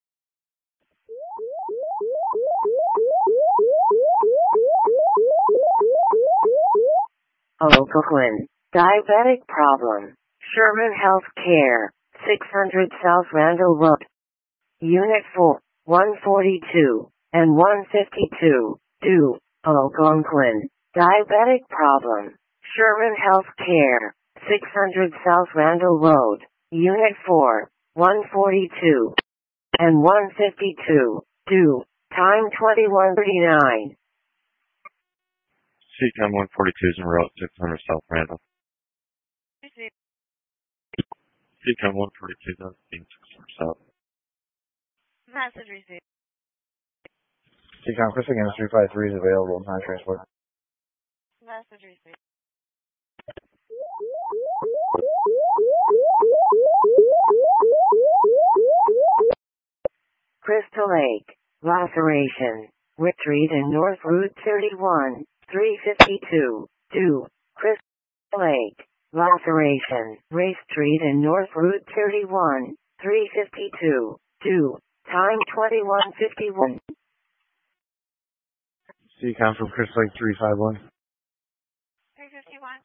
Oakland. Diabetic problem. Sherman Healthcare. 600 South Randall Road. Unit 4, 142, and 152. Do. Oakland. Diabetic problem. Sherman Healthcare. 600 South Randall Road. Unit 4, 142, and 152. Do. Time 21:39. CCOM 142 is en route 600 South Randall. Received. CCOM 142 is on scene 600 South. Message received. CCOM Chris again, 353 is available, non-transport. Message received. Crystal Lake. Laceration. Retreat in North Route 31, 352. Do. Crystal Lake. Laceration. Race Street in North Route 31, 352. Do. Time 21:51. CCOM from Chris Lake 351. 351.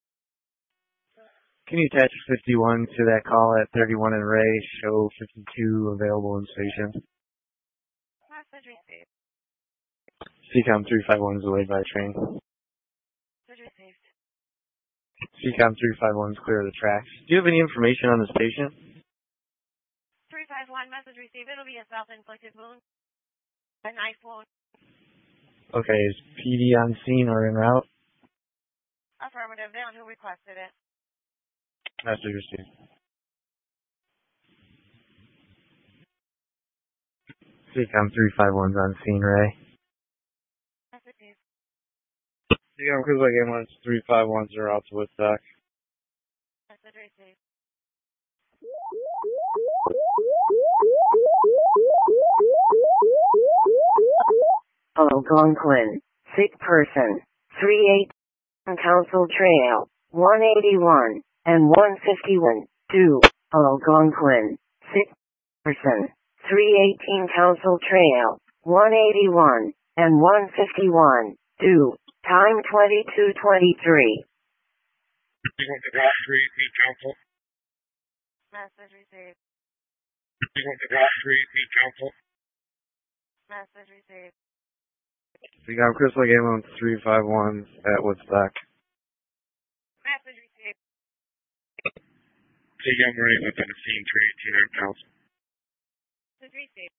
Can you attach 51 to that call at 31 and Ray? Show 52 available in station. Message received. CCOM 351 is delayed by train. Message received. CCOM 351 is clear of the tracks. Do you have any information on this patient? 351. Message received. It'll be a self-inflicted wound. A knife wound. Okay, is PD on scene or en route? Affirmative. Down who requested it. Message received. CCOM 351's on scene, Ray. Message received. CCOM Chris Lake ambulance 351s are out to Woodstock. Message received. Algonquin. Sick person. 38 Council Trail. 181 and 151. Do. Algonquin. Sick person. 318 Council Trail. 181 and 151. Do. Time 22:23. Council. Message received. Council. Message received. CCOM Chris Lake ambulance 351s at Woodstock. Message received. CCOM running within the scene 318 on Council. Message received.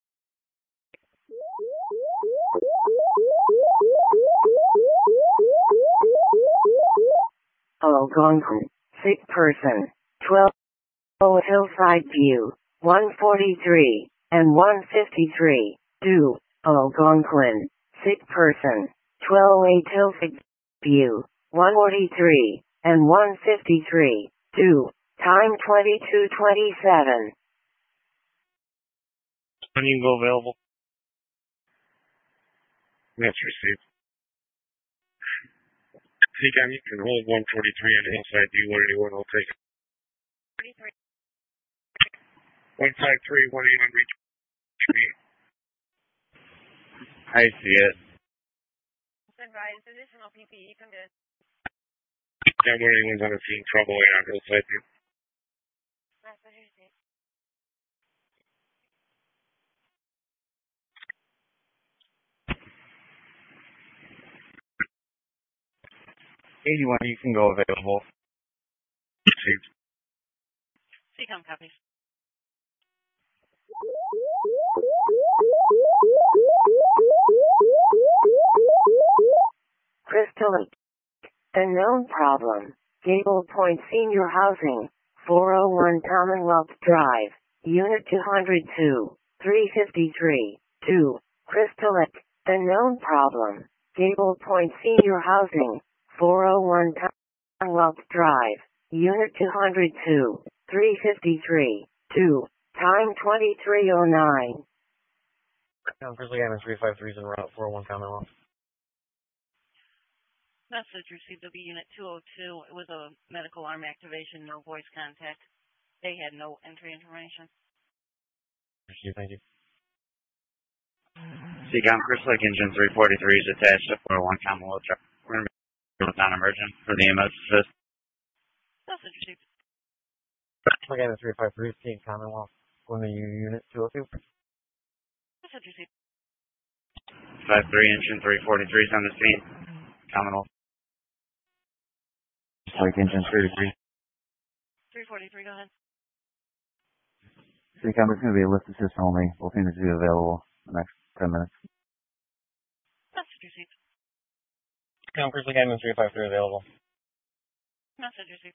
Algonquin. Sick person. 12 Hillside View. 143 and 153. Do. Algonquin. Sick person. 1208 Hillside View. 143 and 153. Do. Time 22:27. When you go available. That's received. CCOM, you can hold 143 on the hillside view where anyone will take it. 43. 153, 18 reach me. I see it. Advise additional PPE come in. Don't where anyone's on the scene trouble on hillside view. Message received. You can go available. Received. CCOM copies. Crystal Lake. Unknown problem. Gable Point Senior Housing. 401 Commonwealth Drive. Unit 202. 353. 2. Crystal Lake. Unknown problem. Gable Point Senior Housing. 401 Commonwealth Drive. Unit 202. 353. 2. Time 23:09. Chris Lake ambulance 353 is en route 401 Commonwealth. Message received. Will be Unit 202 with a medical arm activation, no voice contact. They had no entry information. Thank you. Seacom Chris Lake Engine 343 is attached to 401 Commonwealth truck. We're going to be non-emergent for the EMS assist. Message received. Again, 353 Team Commonwealth. Going to Unit 202. Message received. 53 Engine 343 is on the scene. Commonwealth. Lake Engine 343. 343, go ahead. Seacom, it's going to be a lift assist only. Both units will be available in the next 10 minutes. Message received. Seacom Chris Lake Engine 353 available. Message received.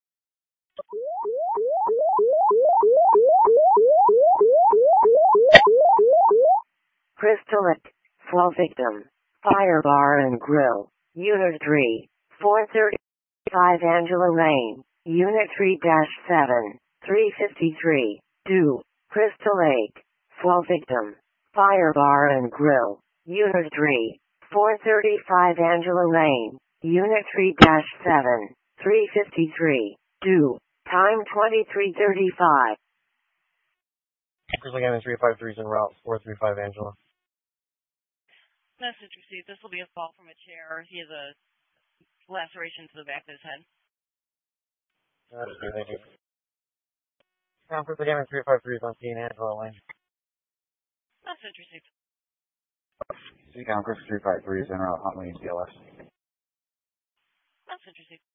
Crystal Lake, Swell Victim, Fire Bar and Grill, Unit 3, 435 Angela Lane, Unit 3-7, 353, 2, Crystal Lake, Swell Victim, Fire Bar and Grill, Unit 3, 435 Angela Lane, Unit 3-7, 353, 2, time 23:35. Chris Lake Engine 353 is en route, 435 Angela. Message received. This will be a fall from a chair. He has a laceration to the back of his head. Thank you. Seacom Chris Lake Engine 353 is on scene, Angela Lane. Message received. Seacom Chris 353 is en route, Huntley and CLS. Message received.